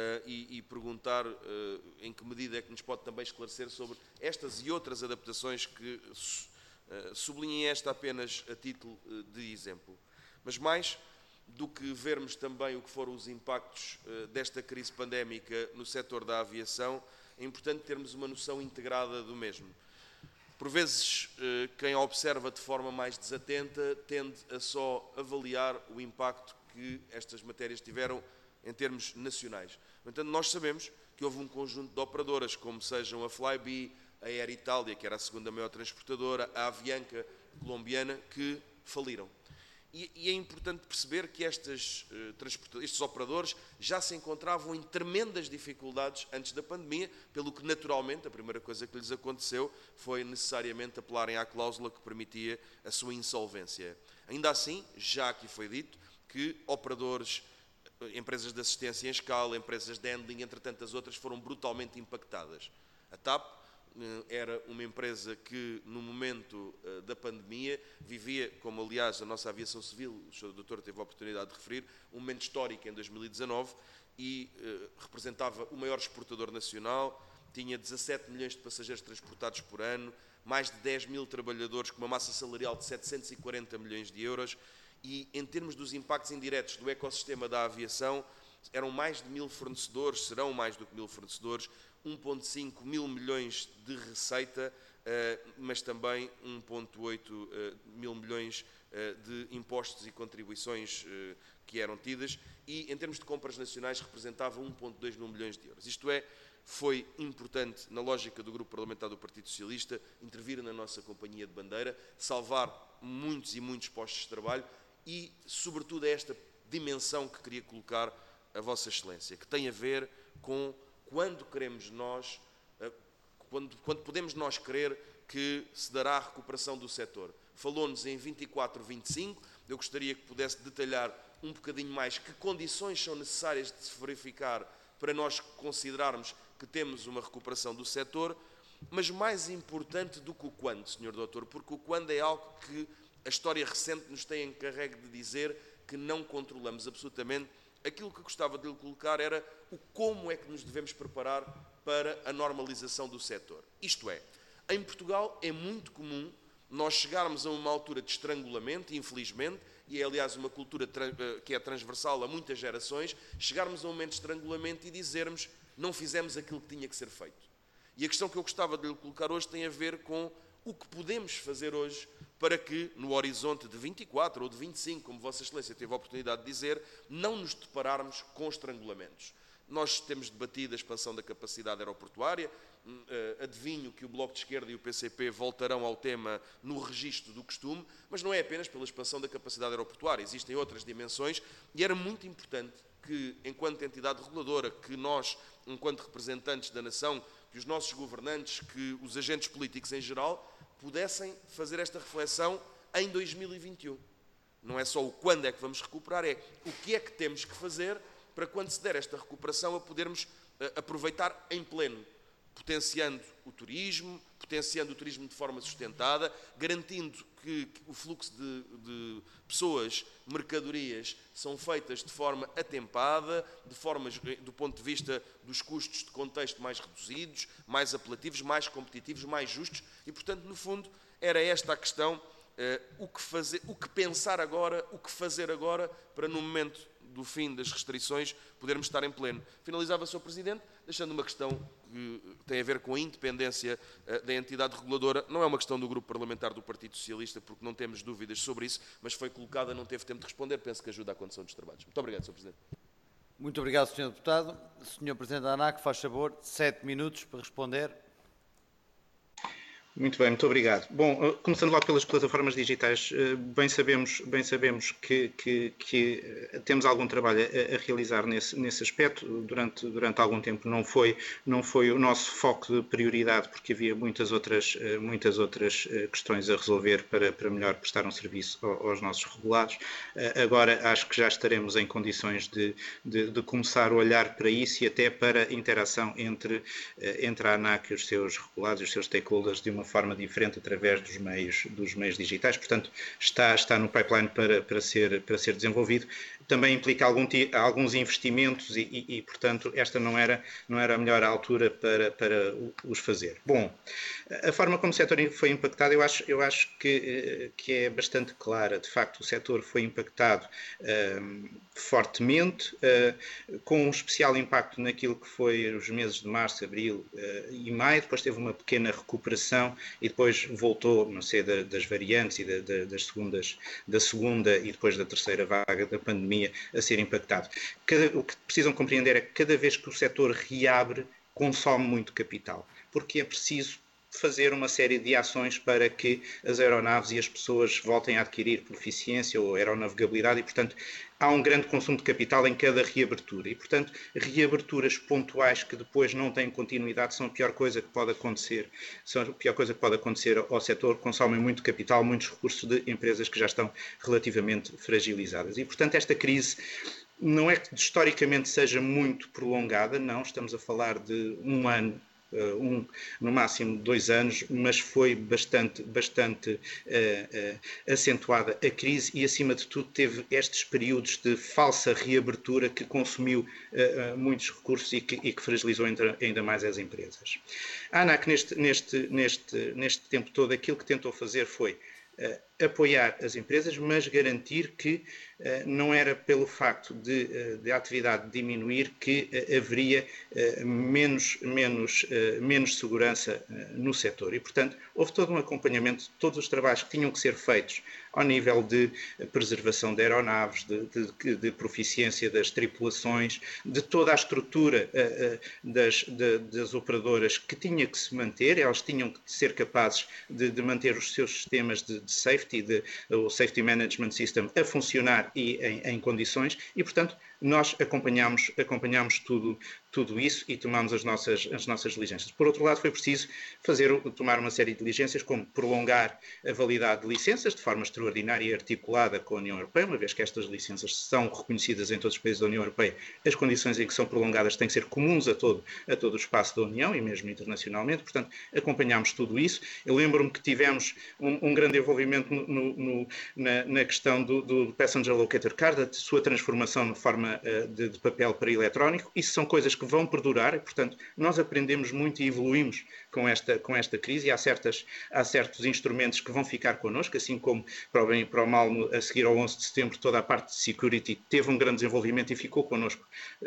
e perguntar em que medida é que nos pode também esclarecer sobre estas e outras adaptações que sublinhem esta apenas a título de exemplo. Mas mais do que vermos também o que foram os impactos desta crise pandémica no setor da aviação, é importante termos uma noção integrada do mesmo. Por vezes, quem observa de forma mais desatenta tende a só avaliar o impacto que estas matérias tiveram em termos nacionais. No entanto, nós sabemos que houve um conjunto de operadoras, como sejam a Flybe, a Air Italia, que era a segunda maior transportadora, a Avianca colombiana, que faliram. E é importante perceber que estes operadores já se encontravam em tremendas dificuldades antes da pandemia, pelo que, naturalmente, a primeira coisa que lhes aconteceu foi necessariamente apelarem à cláusula que permitia a sua insolvência. Ainda assim, já aqui foi dito que operadores, empresas de assistência em escala, empresas de handling, entre tantas outras, foram brutalmente impactadas. A TAP era uma empresa que, no momento da pandemia, vivia, como aliás a nossa aviação civil, o Sr. Doutor teve a oportunidade de referir, um momento histórico em 2019 e representava o maior exportador nacional, tinha 17 milhões de passageiros transportados por ano, mais de 10 mil trabalhadores com uma massa salarial de 740 milhões de euros e, em termos dos impactos indiretos do ecossistema da aviação, eram mais de 1000 fornecedores, serão mais do que 1000 fornecedores, 1,5 mil milhões de receita, mas também 1,8 mil milhões de impostos e contribuições que eram tidas e, em termos de compras nacionais, representava 1,2 mil milhões de euros. Isto é, foi importante, na lógica do Grupo Parlamentar do Partido Socialista, intervir na nossa companhia de bandeira, salvar muitos e muitos postos de trabalho e, sobretudo, esta dimensão que queria colocar a Vossa Excelência, que tem a ver com quando queremos nós, quando podemos nós crer que se dará a recuperação do setor. Falou-nos em 24, 25, eu gostaria que pudesse detalhar um bocadinho mais que condições são necessárias de se verificar para nós considerarmos que temos uma recuperação do setor, mas mais importante do que o quando, Sr. Doutor, porque o quando é algo que a história recente nos tem encarregue de dizer que não controlamos absolutamente. Aquilo que gostava de lhe colocar era o como é que nos devemos preparar para a normalização do setor. Isto é, em Portugal é muito comum nós chegarmos a uma altura de estrangulamento, infelizmente, e é aliás uma cultura que é transversal a muitas gerações, chegarmos a um momento de estrangulamento e dizermos não fizemos aquilo que tinha que ser feito. E a questão que eu gostava de lhe colocar hoje tem a ver com o que podemos fazer hoje para que, no horizonte de 24 ou de 25, como Vossa Excelência teve a oportunidade de dizer, não nos depararmos com estrangulamentos. Nós temos debatido a expansão da capacidade aeroportuária, adivinho que o Bloco de Esquerda e o PCP voltarão ao tema no registro do costume, mas não é apenas pela expansão da capacidade aeroportuária, existem outras dimensões e era muito importante que, enquanto entidade reguladora, que nós, enquanto representantes da nação, que os nossos governantes, que os agentes políticos em geral, pudessem fazer esta reflexão em 2021. Não é só o quando é que vamos recuperar, é o que é que temos que fazer para, quando se der esta recuperação, a podermos aproveitar em pleno, potenciando o turismo de forma sustentada, garantindo que o fluxo de pessoas, mercadorias, são feitas de forma atempada, de forma, do ponto de vista dos custos de contexto mais reduzidos, mais apelativos, mais competitivos, mais justos, e, portanto, no fundo, era esta a questão, o que pensar agora, o que fazer agora, para, no momento do fim das restrições, podermos estar em pleno. Finalizava, Sr. Presidente, deixando uma questão que tem a ver com a independência da entidade reguladora. Não é uma questão do Grupo Parlamentar do Partido Socialista, porque não temos dúvidas sobre isso, mas foi colocada, não teve tempo de responder, penso que ajuda à condução dos trabalhos. Muito obrigado, Sr. Presidente. Muito obrigado, Sr. Deputado. Sr. Presidente da ANAC, faz favor, 7 minutos para responder. Muito bem, muito obrigado. Bom, começando logo pelas plataformas digitais, bem sabemos que temos algum trabalho a realizar nesse aspecto. Durante algum tempo não foi o nosso foco de prioridade, porque havia muitas outras questões a resolver para melhor prestar um serviço aos nossos regulados. Agora acho que já estaremos em condições de começar a olhar para isso e até para a interação entre a ANAC e os seus regulados e os seus stakeholders de uma forma diferente através dos meios digitais. Portanto, está no pipeline para ser desenvolvido. Também implica alguns investimentos e, portanto, esta não era a melhor altura para os fazer. Bom, a forma como o setor foi impactado, eu acho que é bastante clara. De facto, o setor foi impactado fortemente, com um especial impacto naquilo que foi os meses de março, abril e maio. Depois teve uma pequena recuperação e depois voltou, não sei, das variantes e da segunda e depois da terceira vaga da pandemia a ser impactado. O que precisam compreender é que cada vez que o setor reabre, consome muito capital, porque é preciso fazer uma série de ações para que as aeronaves e as pessoas voltem a adquirir proficiência ou aeronavegabilidade e, portanto, há um grande consumo de capital em cada reabertura e, portanto, reaberturas pontuais que depois não têm continuidade são a pior coisa que pode acontecer. Ao setor, consomem muito capital, muitos recursos de empresas que já estão relativamente fragilizadas. E, portanto, esta crise não é que historicamente seja muito prolongada, não, estamos a falar de um ano, no máximo 2 anos, mas foi bastante acentuada a crise e, acima de tudo, teve estes períodos de falsa reabertura que consumiu muitos recursos e que fragilizou ainda mais as empresas. A ANAC, neste tempo todo, aquilo que tentou fazer foi apoiar as empresas, mas garantir que não era pelo facto de a atividade diminuir que haveria menos segurança no setor. E, portanto, houve todo um acompanhamento de todos os trabalhos que tinham que ser feitos ao nível de preservação de aeronaves, de proficiência das tripulações, de toda a estrutura das operadoras que tinha que se manter, elas tinham que ser capazes de manter os seus sistemas de safety, o Safety Management System, a funcionar e em condições e, portanto, nós acompanhamos tudo isso e tomamos as nossas diligências. Por outro lado, foi preciso tomar uma série de diligências, como prolongar a validade de licenças de forma extraordinária e articulada com a União Europeia, uma vez que estas licenças são reconhecidas em todos os países da União Europeia, as condições em que são prolongadas têm que ser comuns a todo o espaço da União e mesmo internacionalmente, portanto, acompanhámos tudo isso. Eu lembro-me que tivemos um grande envolvimento na questão do Passenger Locator Card, da sua transformação de forma de papel para eletrónico. Isso são coisas que vão perdurar e, portanto, nós aprendemos muito e evoluímos com esta crise e há certos instrumentos que vão ficar connosco, assim como, para o bem e para o mal, a seguir ao 11 de setembro, toda a parte de security teve um grande desenvolvimento e ficou connosco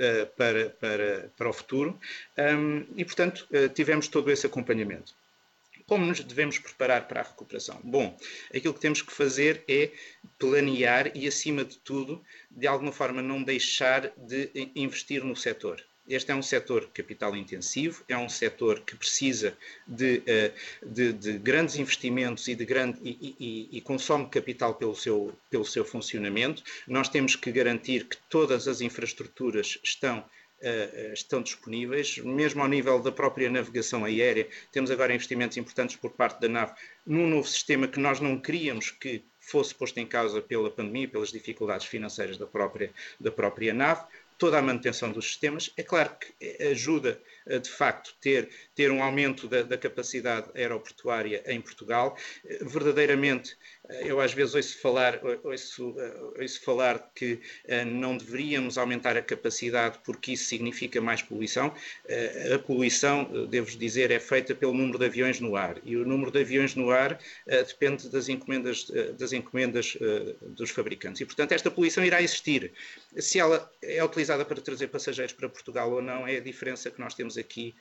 para o futuro e, portanto, tivemos todo esse acompanhamento. Como nos devemos preparar para a recuperação? Bom, aquilo que temos que fazer é planear e, acima de tudo, de alguma forma não deixar de investir no setor. Este é um setor capital intensivo, é um setor que precisa de grandes investimentos e consome capital pelo seu funcionamento. Nós temos que garantir que todas as infraestruturas estão disponíveis, mesmo ao nível da própria navegação aérea. Temos agora investimentos importantes por parte da NAV num novo sistema que nós não queríamos que fosse posto em causa pela pandemia, pelas dificuldades financeiras da própria NAV. Toda a manutenção dos sistemas, é claro que ajuda de facto, ter um aumento da capacidade aeroportuária em Portugal. Verdadeiramente, eu às vezes ouço falar que não deveríamos aumentar a capacidade porque isso significa mais poluição. A poluição, devo dizer, é feita pelo número de aviões no ar, e o número de aviões no ar depende das encomendas dos fabricantes. E, portanto, esta poluição irá existir. Se ela é utilizada para trazer passageiros para Portugal ou não, é a diferença que nós temos aqui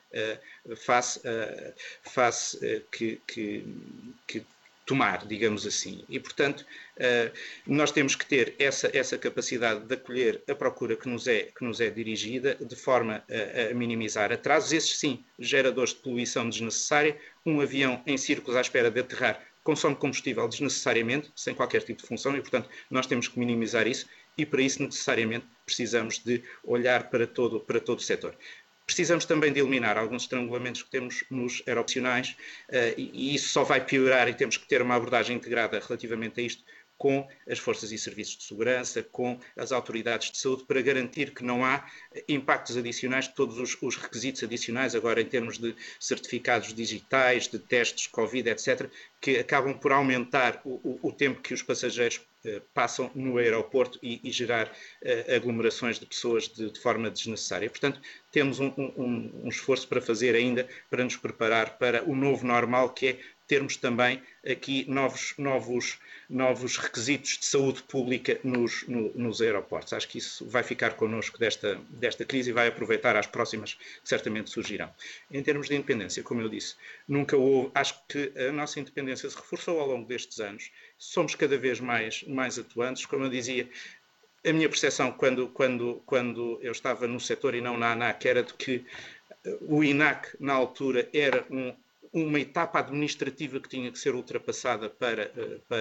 que tomar, digamos assim. E, portanto, nós temos que ter essa capacidade de acolher a procura que nos é dirigida, de forma a minimizar atrasos. Esses, sim, geradores de poluição desnecessária. Um avião em círculos à espera de aterrar consome combustível desnecessariamente, sem qualquer tipo de função, e, portanto, nós temos que minimizar isso, e para isso, necessariamente, precisamos de olhar para todo o setor. Precisamos também de eliminar alguns estrangulamentos que temos nos aeroportos, e isso só vai piorar, e temos que ter uma abordagem integrada relativamente a isto, com as forças e serviços de segurança, com as autoridades de saúde, para garantir que não há impactos adicionais, todos os requisitos adicionais, agora em termos de certificados digitais, de testes Covid, etc., que acabam por aumentar o tempo que os passageiros passam no aeroporto e gerar aglomerações de pessoas de forma desnecessária. Portanto, temos um esforço para fazer ainda, para nos preparar para o novo normal, que é termos também aqui novos requisitos de saúde pública nos aeroportos. Acho que isso vai ficar connosco desta crise e vai aproveitar às próximas que certamente surgirão. Em termos de independência, como eu disse, nunca houve, acho que a nossa independência se reforçou ao longo destes anos, somos cada vez mais atuantes, como eu dizia. A minha percepção quando eu estava no setor e não na ANAC era de que o INAC, na altura, era uma etapa administrativa que tinha que ser ultrapassada para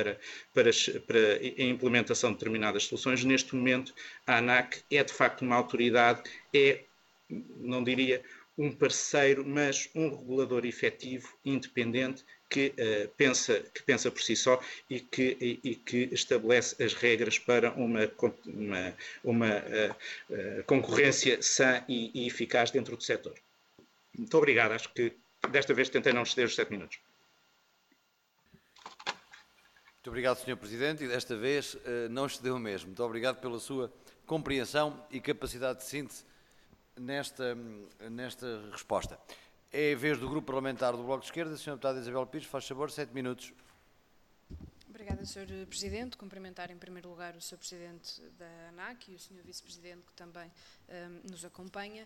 a implementação de determinadas soluções. Neste momento, a ANAC é de facto uma autoridade, não diria um parceiro, mas um regulador efetivo, independente, que pensa por si só e que estabelece as regras para uma concorrência sã e eficaz dentro do setor. Muito obrigado. Acho que desta vez tentei não exceder os 7 minutos. Muito obrigado, Sr. Presidente, e desta vez não excedeu mesmo. Muito obrigado pela sua compreensão e capacidade de síntese nesta resposta. É a vez do Grupo Parlamentar do Bloco de Esquerda. Sra. Deputada Isabel Pires, faz favor, 7 minutos. Obrigada, Sr. Presidente. Cumprimentar em primeiro lugar o Sr. Presidente da ANAC e o Sr. Vice-Presidente, que também nos acompanha.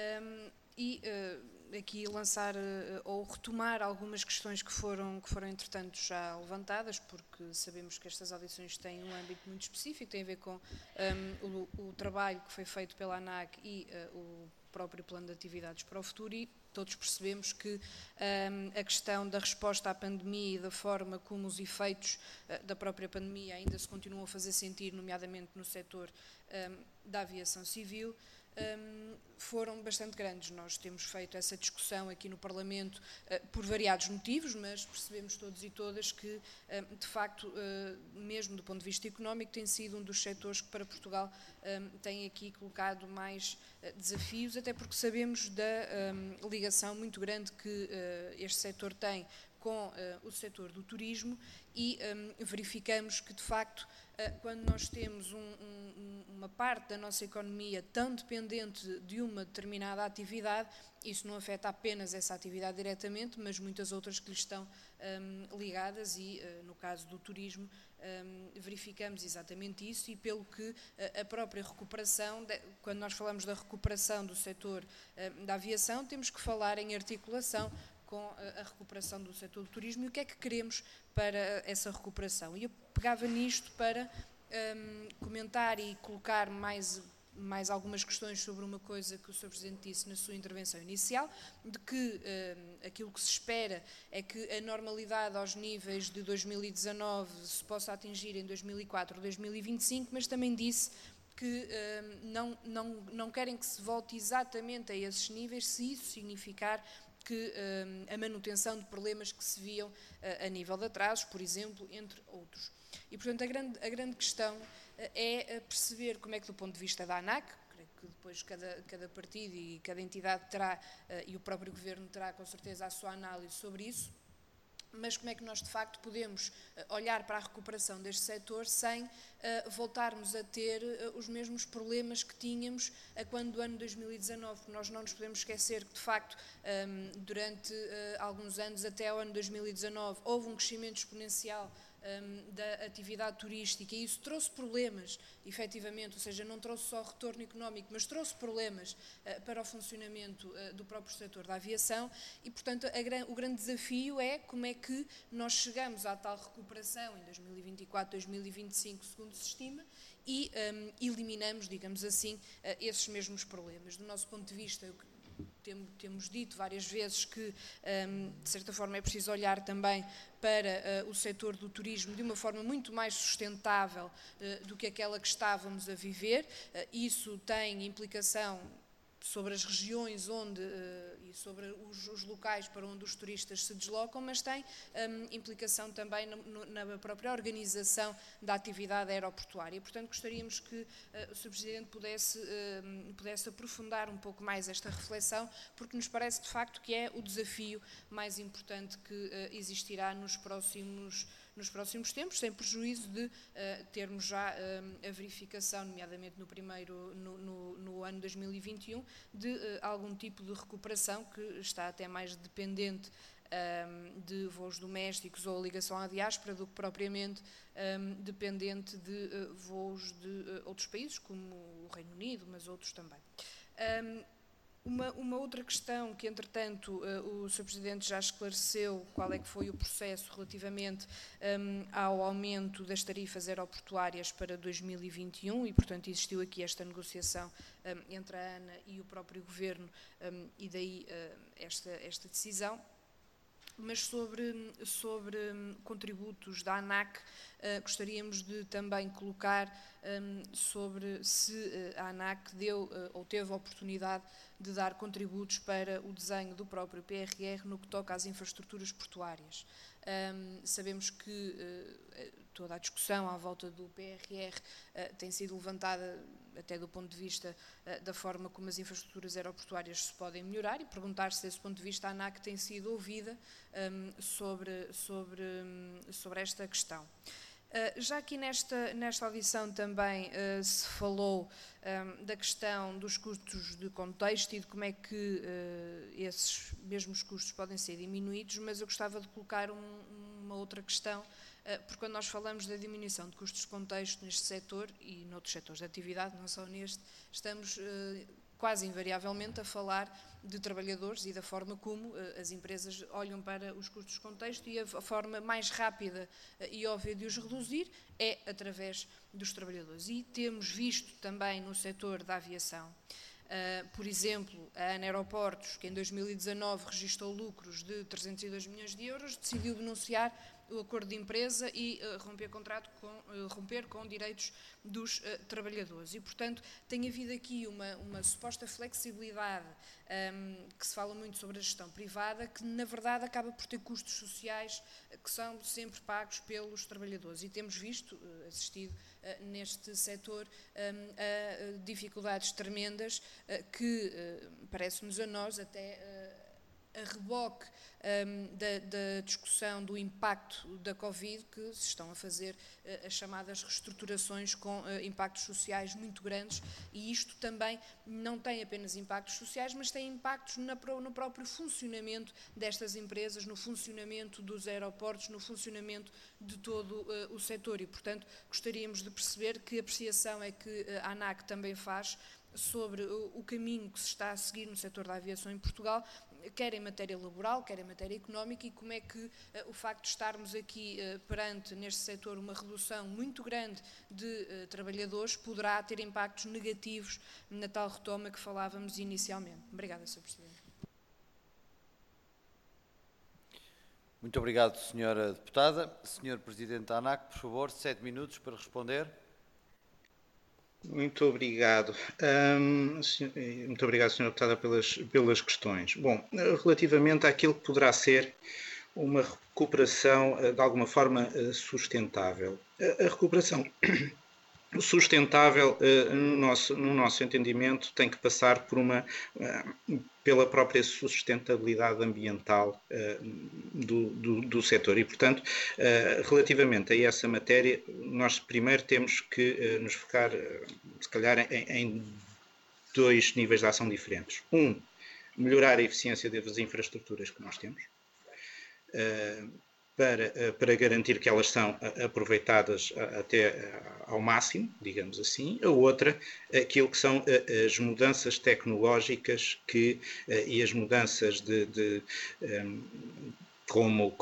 Aqui lançar ou retomar algumas questões que foram entretanto já levantadas, porque sabemos que estas audições têm um âmbito muito específico, tem a ver com o trabalho que foi feito pela ANAC e o próprio plano de atividades para o futuro, e todos percebemos que a questão da resposta à pandemia e da forma como os efeitos da própria pandemia ainda se continuam a fazer sentir, nomeadamente no setor da aviação civil, foram bastante grandes. Nós temos feito essa discussão aqui no Parlamento por variados motivos, mas percebemos todos e todas que, de facto, mesmo do ponto de vista económico, tem sido um dos setores que para Portugal tem aqui colocado mais desafios, até porque sabemos da ligação muito grande que este setor tem com o setor do turismo e verificamos que, de facto, quando nós temos uma parte da nossa economia tão dependente de uma determinada atividade, isso não afeta apenas essa atividade diretamente, mas muitas outras que lhe estão ligadas e, no caso do turismo, verificamos exatamente isso, e pelo que a própria recuperação, quando nós falamos da recuperação do setor da aviação, temos que falar em articulação com a recuperação do setor do turismo e o que é que queremos para essa recuperação. E eu pegava nisto para comentar e colocar mais algumas questões sobre uma coisa que o Sr. Presidente disse na sua intervenção inicial, de que aquilo que se espera é que a normalidade aos níveis de 2019 se possa atingir em 2004 ou 2025, mas também disse que não querem que se volte exatamente a esses níveis, se isso significar que a manutenção de problemas que se viam a nível de atrasos, por exemplo, entre outros. E, portanto, a grande questão é perceber como é que, do ponto de vista da ANAC, creio que depois cada partido e cada entidade terá, e o próprio Governo terá com certeza a sua análise sobre isso, mas como é que nós de facto podemos olhar para a recuperação deste setor sem voltarmos a ter os mesmos problemas que tínhamos a quando do ano 2019, porque nós não nos podemos esquecer que de facto durante alguns anos, até ao ano 2019, houve um crescimento exponencial da atividade turística e isso trouxe problemas, efetivamente, ou seja, não trouxe só retorno económico, mas trouxe problemas para o funcionamento do próprio setor da aviação e, portanto, o grande desafio é como é que nós chegamos à tal recuperação em 2024, 2025, segundo se estima, e eliminamos, digamos assim, esses mesmos problemas. Do nosso ponto de vista, temos dito várias vezes que, de certa forma, é preciso olhar também para o setor do turismo de uma forma muito mais sustentável do que aquela que estávamos a viver. Isso tem implicação sobre as regiões onde e sobre os locais para onde os turistas se deslocam, mas tem implicação também na própria organização da atividade aeroportuária. Portanto, gostaríamos que o Sr. Presidente pudesse aprofundar um pouco mais esta reflexão, porque nos parece de facto que é o desafio mais importante que existirá nos próximos tempos, sem prejuízo de termos já a verificação, nomeadamente no ano 2021, de algum tipo de recuperação que está até mais dependente de voos domésticos ou ligação à diáspora do que propriamente dependente de voos de outros países, como o Reino Unido, mas outros também. Uma outra questão que, entretanto, o Sr. Presidente já esclareceu qual é que foi o processo relativamente ao aumento das tarifas aeroportuárias para 2021 e, portanto, existiu aqui esta negociação entre a ANA e o próprio Governo e daí esta decisão. Mas sobre contributos da ANAC, gostaríamos de também colocar sobre se a ANAC deu ou teve a oportunidade de dar contributos para o desenho do próprio PRR no que toca às infraestruturas portuárias. Sabemos que toda a discussão à volta do PRR tem sido levantada até do ponto de vista da forma como as infraestruturas aeroportuárias se podem melhorar e perguntar se desse ponto de vista a ANAC tem sido ouvida sobre esta questão. Já aqui nesta audição também se falou da questão dos custos de contexto e de como é que esses mesmos custos podem ser diminuídos, mas eu gostava de colocar uma outra questão, porque quando nós falamos da diminuição de custos de contexto neste setor e noutros setores de atividade, não só neste, estamos quase invariavelmente a falar de trabalhadores e da forma como as empresas olham para os custos de contexto e a forma mais rápida e óbvia de os reduzir é através dos trabalhadores. E temos visto também no setor da aviação, por exemplo, a ANA Aeroportos, que em 2019 registrou lucros de 302 milhões de euros, decidiu denunciar o acordo de empresa e romper com direitos dos trabalhadores. E, portanto, tem havido aqui uma suposta flexibilidade que se fala muito sobre a gestão privada, que na verdade acaba por ter custos sociais que são sempre pagos pelos trabalhadores. E temos assistido neste setor a dificuldades tremendas que parece-nos a nós até a reboque da discussão do impacto da Covid, que se estão a fazer as chamadas reestruturações com impactos sociais muito grandes, e isto também não tem apenas impactos sociais, mas tem impactos no próprio funcionamento destas empresas, no funcionamento dos aeroportos, no funcionamento de todo o setor, e portanto gostaríamos de perceber que apreciação é que a ANAC também faz sobre o caminho que se está a seguir no setor da aviação em Portugal, quer em matéria laboral, quer em matéria económica, e como é que o facto de estarmos aqui perante, neste setor, uma redução muito grande de trabalhadores poderá ter impactos negativos na tal retoma que falávamos inicialmente. Obrigada, Sr. Presidente. Muito obrigado, Sra. Deputada. Sr. Presidente da ANAC, por favor, 7 minutos para responder. Muito obrigado. Muito obrigado, Sra. Deputada, pelas questões. Bom, relativamente àquilo que poderá ser uma recuperação de alguma forma sustentável. A recuperação sustentável, no nosso entendimento, tem que passar pela própria sustentabilidade ambiental do setor. E, portanto, relativamente a essa matéria, nós primeiro temos que nos focar, se calhar, em dois níveis de ação diferentes. Melhorar a eficiência das infraestruturas que nós temos, para garantir que elas são aproveitadas até ao máximo, digamos assim. A outra, aquilo que são as mudanças tecnológicas e as mudanças como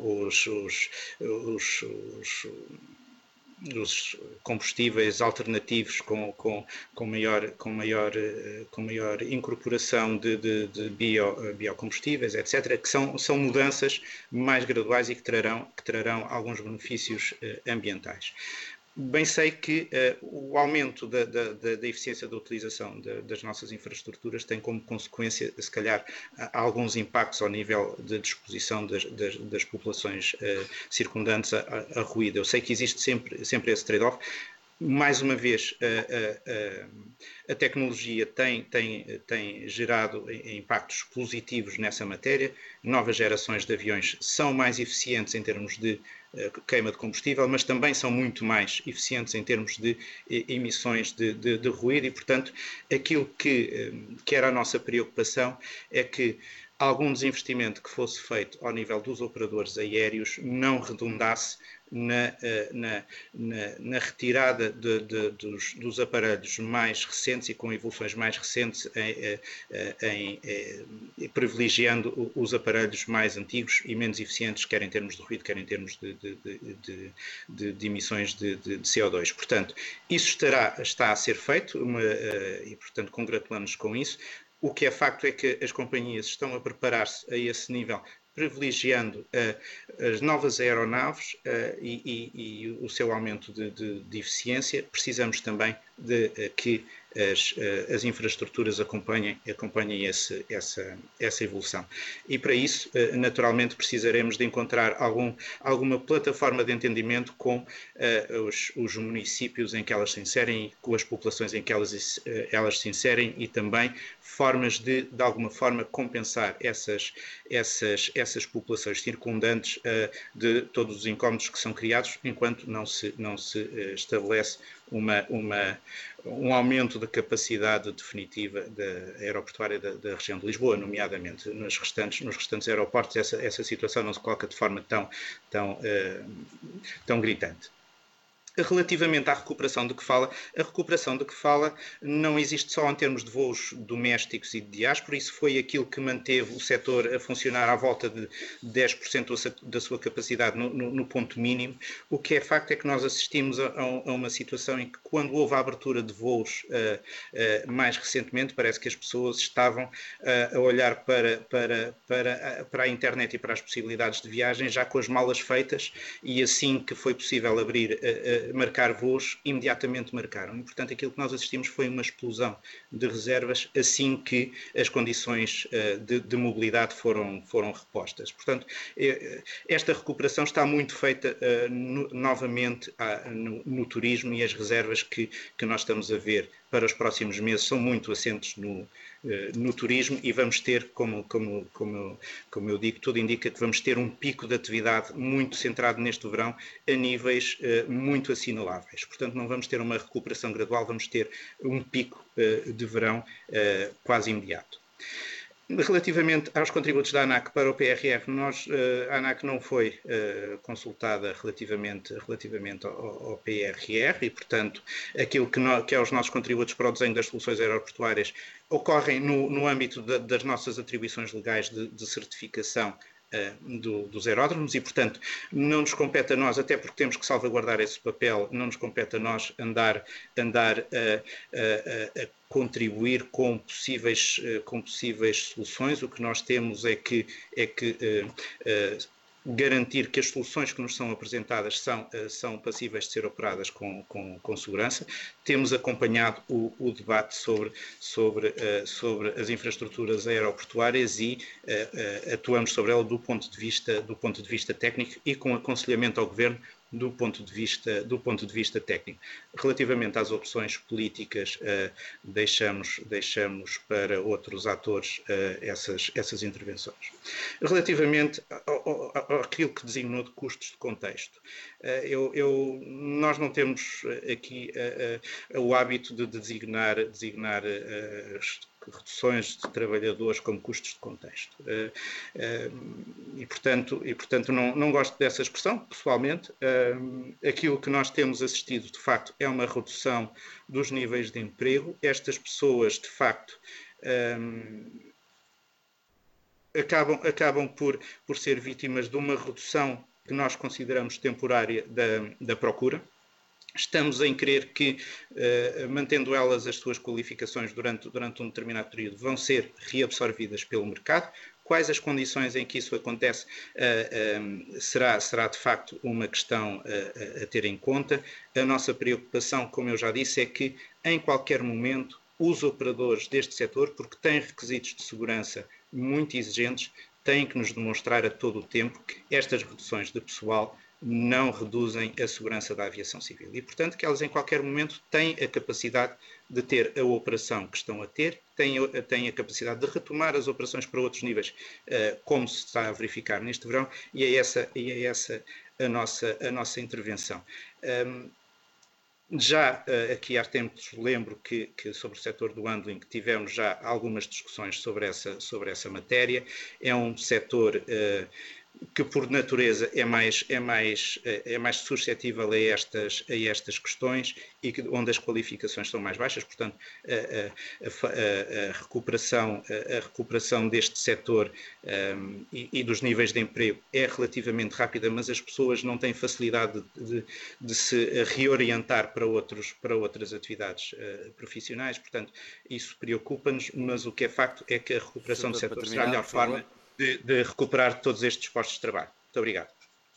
os combustíveis alternativos com maior incorporação de biocombustíveis, etc., que são mudanças mais graduais e que trarão alguns benefícios ambientais. Bem sei que o aumento da eficiência da utilização das nossas infraestruturas tem como consequência, se calhar, alguns impactos ao nível de disposição das populações circundantes a ruído. Eu sei que existe sempre esse trade-off. Mais uma vez, a tecnologia tem gerado impactos positivos nessa matéria. Novas gerações de aviões são mais eficientes em termos de queima de combustível, mas também são muito mais eficientes em termos de emissões de ruído e, portanto, aquilo que era a nossa preocupação é que algum desinvestimento que fosse feito ao nível dos operadores aéreos não redundasse na retirada dos aparelhos mais recentes e com evoluções mais recentes, privilegiando os aparelhos mais antigos e menos eficientes, quer em termos de ruído, quer em termos de emissões de CO2. Portanto, isso está a ser feito e, portanto, congratulamos-nos com isso. O que é facto é que as companhias estão a preparar-se a esse nível, privilegiando as novas aeronaves e o seu aumento de eficiência. Precisamos também de que as infraestruturas acompanhem essa evolução. E para isso, naturalmente, precisaremos de encontrar alguma plataforma de entendimento com os municípios em que elas se inserem, com as populações em que elas se inserem e também formas de alguma forma, compensar essas populações circundantes de todos os incómodos que são criados, enquanto não se estabelece um aumento da capacidade definitiva aeroportuária da região de Lisboa, nomeadamente nos restantes aeroportos. Essa situação não se coloca de forma tão gritante. Relativamente à recuperação de que fala, a recuperação de que fala não existe só em termos de voos domésticos e de diáspora, isso foi aquilo que manteve o setor a funcionar à volta de 10% da sua capacidade no ponto mínimo. O que é facto é que nós assistimos a uma situação em que, quando houve a abertura de voos mais recentemente, parece que as pessoas estavam a olhar para a internet e para as possibilidades de viagem já com as malas feitas, e assim que foi possível marcar voos, imediatamente marcaram. E, portanto, aquilo que nós assistimos foi uma explosão de reservas assim que as condições de mobilidade foram repostas. Portanto, esta recuperação está muito feita novamente no turismo, e as reservas que nós estamos a ver para os próximos meses são muito assentes no turismo, e vamos ter, como eu digo, tudo indica que vamos ter um pico de atividade muito centrado neste verão a níveis muito assinaláveis. Portanto, não vamos ter uma recuperação gradual, vamos ter um pico de verão quase imediato. Relativamente aos contributos da ANAC para o PRR, a ANAC não foi consultada relativamente ao PRR e, portanto, aquilo que é os nossos contributos para o desenho das soluções aeroportuárias ocorrem no âmbito das nossas atribuições legais de certificação dos aeródromos, e, portanto, não nos compete a nós, até porque temos que salvaguardar esse papel, não nos compete a nós andar a contribuir com possíveis soluções. O que nós temos é que garantir que as soluções que nos são apresentadas são passíveis de ser operadas com segurança. Temos acompanhado o debate sobre as infraestruturas aeroportuárias e atuamos sobre ela do ponto de vista técnico e com aconselhamento ao Governo, do ponto de vista técnico. Relativamente às opções políticas, deixamos para outros atores essas intervenções. Relativamente àquilo que designou de custos de contexto, nós não temos aqui o hábito de designar reduções de trabalhadores como custos de contexto. E portanto não gosto dessa expressão, pessoalmente. Aquilo que nós temos assistido, de facto, é uma redução dos níveis de emprego. Estas pessoas, de facto, acabam por ser vítimas de uma redução que nós consideramos temporária da procura. Estamos em crer que, mantendo elas as suas qualificações durante um determinado período, vão ser reabsorvidas pelo mercado. Quais as condições em que isso acontece será de facto uma questão a ter em conta. A nossa preocupação, como eu já disse, é que em qualquer momento os operadores deste setor, porque têm requisitos de segurança muito exigentes, têm que nos demonstrar a todo o tempo que estas reduções de pessoal não reduzem a segurança da aviação civil e, portanto, que elas em qualquer momento têm a capacidade de ter a operação que estão a ter, têm a capacidade de retomar as operações para outros níveis, como se está a verificar neste verão, e é essa a nossa intervenção. Já aqui há tempos lembro que sobre o setor do handling tivemos já algumas discussões sobre essa matéria. É um setor que por natureza é mais suscetível a estas questões e onde as qualificações são mais baixas, portanto a recuperação deste setor e dos níveis de emprego é relativamente rápida, mas as pessoas não têm facilidade de se reorientar para outras atividades profissionais, portanto isso preocupa-nos, mas o que é facto é que a recuperação do setor será a melhor forma de recuperar todos estes postos de trabalho. Muito obrigado.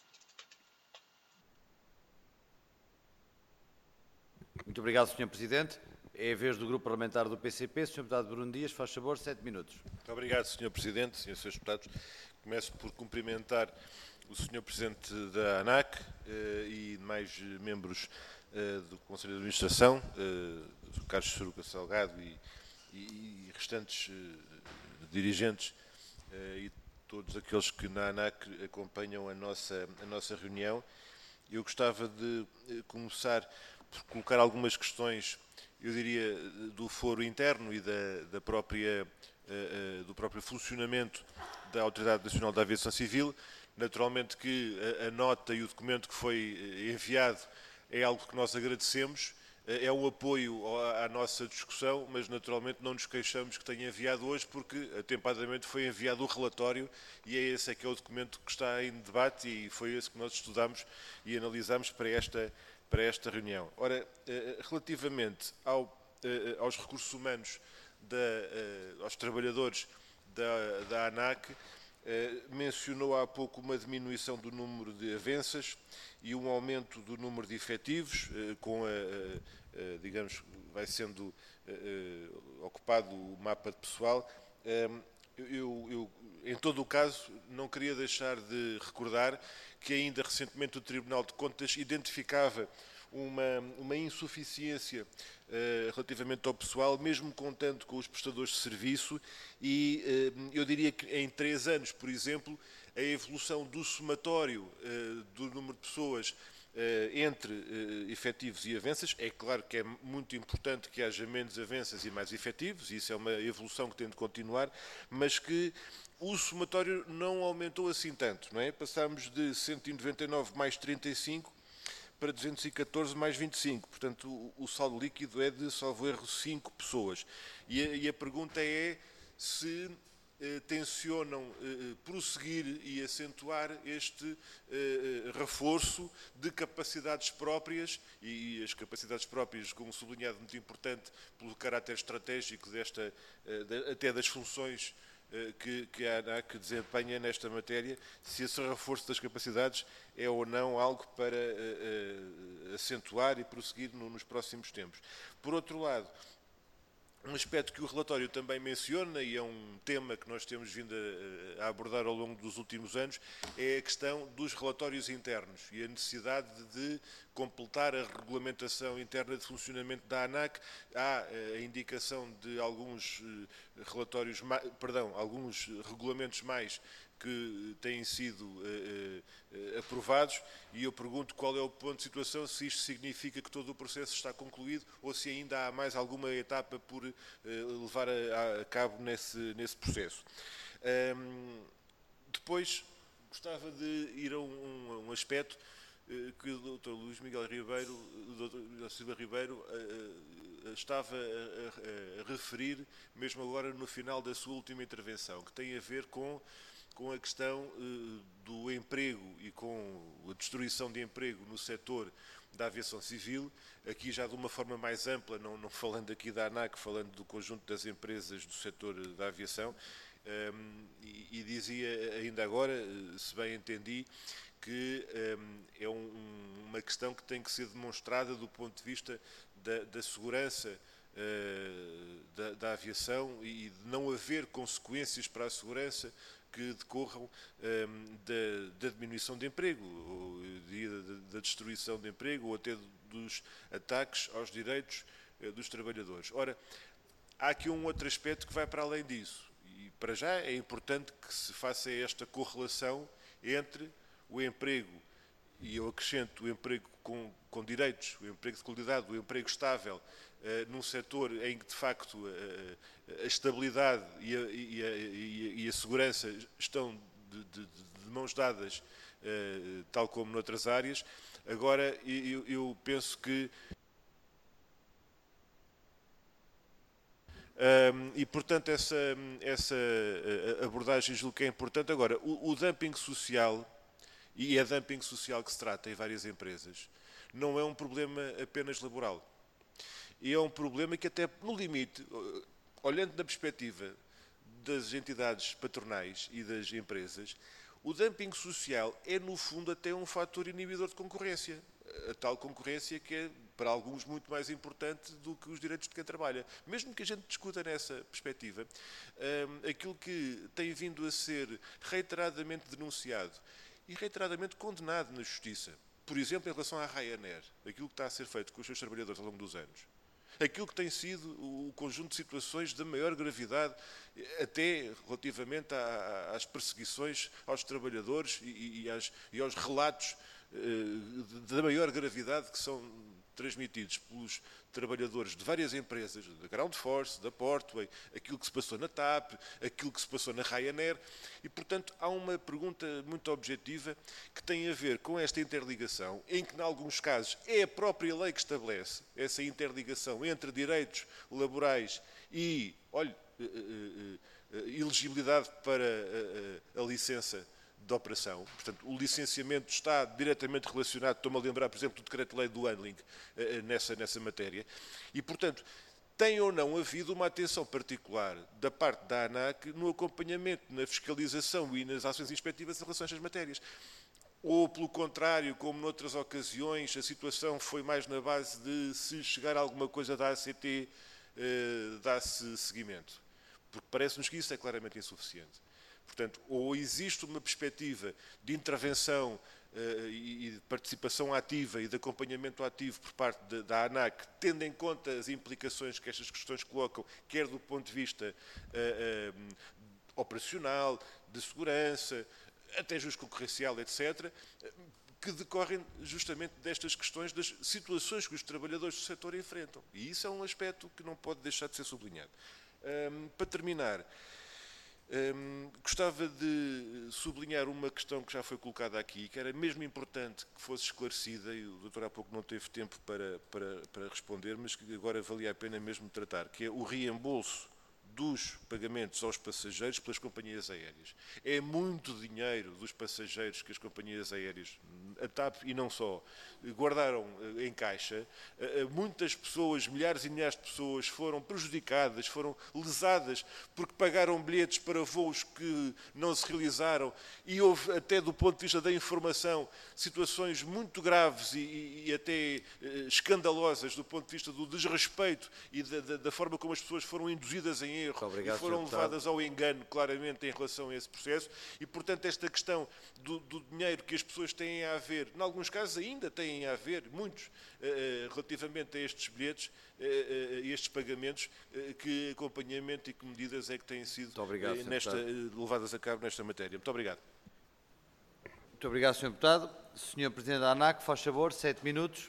Muito obrigado, Sr. Presidente. É a vez do Grupo Parlamentar do PCP. Sr. Deputado Bruno Dias, faz favor, 7 minutos. Muito obrigado, Sr. Presidente, Srs. Deputados. Começo por cumprimentar o Sr. Presidente da ANAC e demais membros do Conselho de Administração, do Carlos Chruca Salgado e restantes dirigentes e todos aqueles que na ANAC acompanham a nossa reunião. Eu gostava de começar por colocar algumas questões, eu diria, do foro interno e do próprio funcionamento da Autoridade Nacional da Aviação Civil. Naturalmente que a nota e o documento que foi enviado é algo que nós agradecemos, é um apoio à nossa discussão, mas naturalmente não nos queixamos que tenha enviado hoje, porque atempadamente foi enviado o relatório e é esse que é o documento que está em debate e foi esse que nós estudamos e analisamos para esta reunião. Ora, relativamente aos recursos humanos, aos trabalhadores da ANAC, mencionou há pouco uma diminuição do número de avanças e um aumento do número de efetivos, digamos, vai sendo ocupado o mapa de pessoal. Eu, em todo o caso, não queria deixar de recordar que ainda recentemente o Tribunal de Contas identificava uma insuficiência relativamente ao pessoal, mesmo contando com os prestadores de serviço, e eu diria que em 3 anos, por exemplo, a evolução do somatório do número de pessoas entre efetivos e avanças, é claro que é muito importante que haja menos avanças e mais efetivos, e isso é uma evolução que tem de continuar, mas que o somatório não aumentou assim tanto, não é? Passámos de 199 mais 35 para 214 mais 25, portanto o saldo líquido é de, salvo erro, 5 pessoas. E a pergunta é se tencionam prosseguir e acentuar este reforço de capacidades próprias, e as capacidades próprias, como sublinhado, muito importante pelo caráter estratégico até das funções que a ANAC desempenha nesta matéria, se esse reforço das capacidades é ou não algo para acentuar e prosseguir nos próximos tempos. Por outro lado, Um aspecto que o relatório também menciona, e é um tema que nós temos vindo a abordar ao longo dos últimos anos, é a questão dos relatórios internos e a necessidade de completar a regulamentação interna de funcionamento da ANAC. Há a indicação de alguns alguns regulamentos mais que têm sido aprovados, e eu pergunto qual é o ponto de situação, se isto significa que todo o processo está concluído ou se ainda há mais alguma etapa por levar a cabo nesse processo. Depois, gostava de ir a um aspecto que o Dr. Luís Miguel Ribeiro, o Dr. Silva Ribeiro, estava a referir, mesmo agora no final da sua última intervenção, que tem a ver com a questão do emprego e com a destruição de emprego no setor da aviação civil, aqui já de uma forma mais ampla, não falando aqui da ANAC, falando do conjunto das empresas do setor da aviação, e dizia ainda agora, se bem entendi, que é uma questão que tem que ser demonstrada do ponto de vista da segurança da aviação e de não haver consequências para a segurança que decorram da diminuição de emprego, ou da destruição de emprego, ou até dos ataques aos direitos dos trabalhadores. Ora, há aqui um outro aspecto que vai para além disso, e para já é importante que se faça esta correlação entre o emprego, e eu acrescento o emprego com direitos, o emprego de qualidade, o emprego estável, num setor em que, de facto, a estabilidade e a segurança estão de mãos dadas, tal como noutras áreas. Agora, eu penso que... e, portanto, essa abordagem julgo que é importante. Agora, o dumping social, e é dumping social que se trata em várias empresas, não é um problema apenas laboral. E é um problema que até, no limite, olhando na perspectiva das entidades patronais e das empresas, o dumping social é, no fundo, até um fator inibidor de concorrência. A tal concorrência que é, para alguns, muito mais importante do que os direitos de quem trabalha. Mesmo que a gente discuta nessa perspectiva, aquilo que tem vindo a ser reiteradamente denunciado e reiteradamente condenado na Justiça, por exemplo, em relação à Ryanair, aquilo que está a ser feito com os seus trabalhadores ao longo dos anos, aquilo que tem sido o conjunto de situações de maior gravidade, até relativamente às perseguições aos trabalhadores e aos relatos da maior gravidade que são transmitidos pelos trabalhadores de várias empresas, da Ground Force, da Portway, aquilo que se passou na TAP, aquilo que se passou na Ryanair, e, portanto, há uma pergunta muito objetiva que tem a ver com esta interligação, em que, em alguns casos, é a própria lei que estabelece essa interligação entre direitos laborais e, elegibilidade para a licença de operação. Portanto, o licenciamento está diretamente relacionado, estou-me a lembrar, por exemplo, do decreto-lei do handling nessa matéria, e, portanto, tem ou não havido uma atenção particular da parte da ANAC no acompanhamento, na fiscalização e nas ações inspectivas em relação a estas matérias. Ou, pelo contrário, como noutras ocasiões, a situação foi mais na base de, se chegar alguma coisa da ACT, dá-se seguimento. Porque parece-nos que isso é claramente insuficiente. Portanto, ou existe uma perspectiva de intervenção e de participação ativa e de acompanhamento ativo por parte da ANAC, tendo em conta as implicações que estas questões colocam, quer do ponto de vista operacional, de segurança, até justo concorrencial, etc., que decorrem justamente destas questões, das situações que os trabalhadores do setor enfrentam. E isso é um aspecto que não pode deixar de ser sublinhado. Para terminar, gostava de sublinhar uma questão que já foi colocada aqui, que era mesmo importante que fosse esclarecida, e o doutor há pouco não teve tempo para responder, mas que agora valia a pena mesmo tratar, que é o reembolso dos pagamentos aos passageiros pelas companhias aéreas. É muito dinheiro dos passageiros que as companhias aéreas, a TAP e não só, guardaram em caixa. Muitas pessoas, milhares e milhares de pessoas foram prejudicadas, foram lesadas porque pagaram bilhetes para voos que não se realizaram, e houve, até do ponto de vista da informação, situações muito graves e até escandalosas do ponto de vista do desrespeito e da forma como as pessoas foram induzidas em erro. Obrigado, e foram levadas ao engano, claramente, em relação a esse processo. E, portanto, esta questão do dinheiro que as pessoas têm a haver, em alguns casos ainda têm a haver, muitos, relativamente a estes bilhetes, a estes pagamentos, que acompanhamento e que medidas é que têm sido levadas a cabo nesta matéria. Muito obrigado. Muito obrigado, Sr. Deputado. Sr. Presidente da ANAC, faz favor, 7 minutos.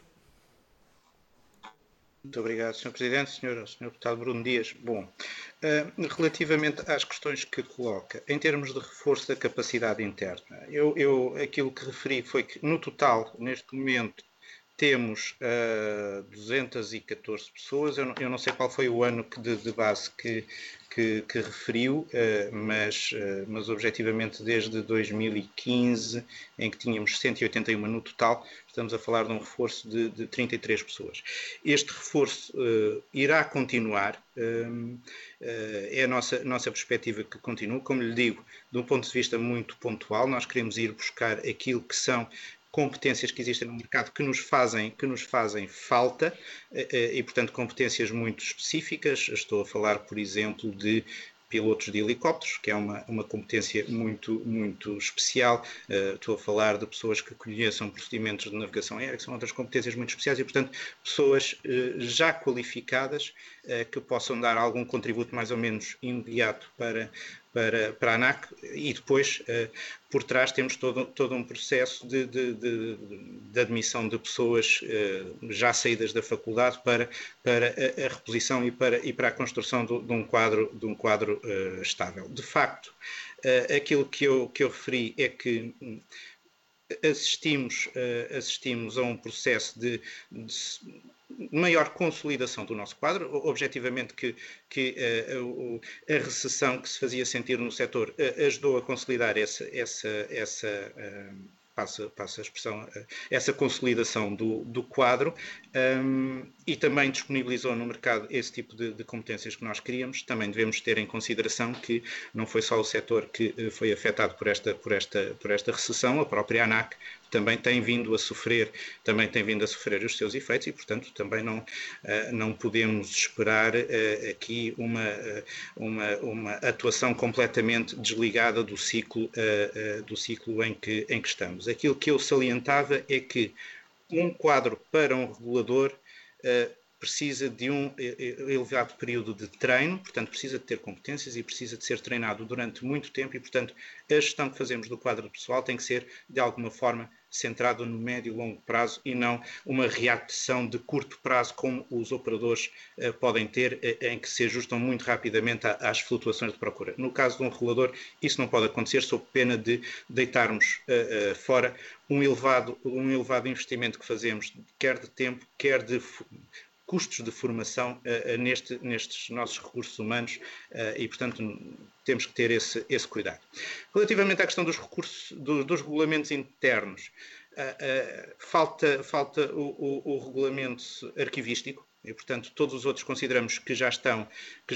Muito obrigado, Sr. Presidente. Sr. Deputado Bruno Dias. Bom, relativamente às questões que coloca, em termos de reforço da capacidade interna, aquilo que referi foi que, no total, neste momento, temos 214 pessoas. Eu não sei qual foi o ano de base que referiu, mas objetivamente desde 2015, em que tínhamos 181 no total, estamos a falar de um reforço de 33 pessoas. Este reforço irá continuar, é a nossa perspectiva que continua. Como lhe digo, de um ponto de vista muito pontual, nós queremos ir buscar aquilo que são competências que existem no mercado que nos fazem falta, e, portanto, competências muito específicas. Estou a falar, por exemplo, de pilotos de helicópteros, que é uma competência muito especial. Estou a falar de pessoas que conheçam procedimentos de navegação aérea, que são outras competências muito especiais, e, portanto, pessoas já qualificadas que possam dar algum contributo mais ou menos imediato para a ANAC. E depois, por trás, temos todo um processo de admissão de pessoas já saídas da faculdade para a reposição e para a construção de um quadro estável. De facto, aquilo que eu referi é que assistimos a um processo de maior consolidação do nosso quadro. Objetivamente que a recessão que se fazia sentir no setor ajudou a consolidar passa a expressão, essa consolidação do quadro, e também disponibilizou no mercado esse tipo de competências que nós queríamos. Também devemos ter em consideração que não foi só o setor que foi afetado por esta recessão. A própria ANAC também tem vindo a sofrer os seus efeitos, e, portanto, também não podemos esperar aqui uma atuação completamente desligada do ciclo em que estamos. Aquilo que eu salientava é que um quadro para um regulador precisa de um elevado período de treino, portanto precisa de ter competências e precisa de ser treinado durante muito tempo, e, portanto, a gestão que fazemos do quadro pessoal tem que ser, de alguma forma, centrada no médio e longo prazo, e não uma reação de curto prazo, como os operadores podem ter, em que se ajustam muito rapidamente às flutuações de procura. No caso de um regulador, isso não pode acontecer, sob pena de deitarmos fora um elevado investimento que fazemos, quer de tempo, quer de custos de formação nestes nossos recursos humanos, e, portanto, temos que ter esse cuidado. Relativamente à questão dos regulamentos internos, falta o regulamento arquivístico, e, portanto, todos os outros consideramos que já estão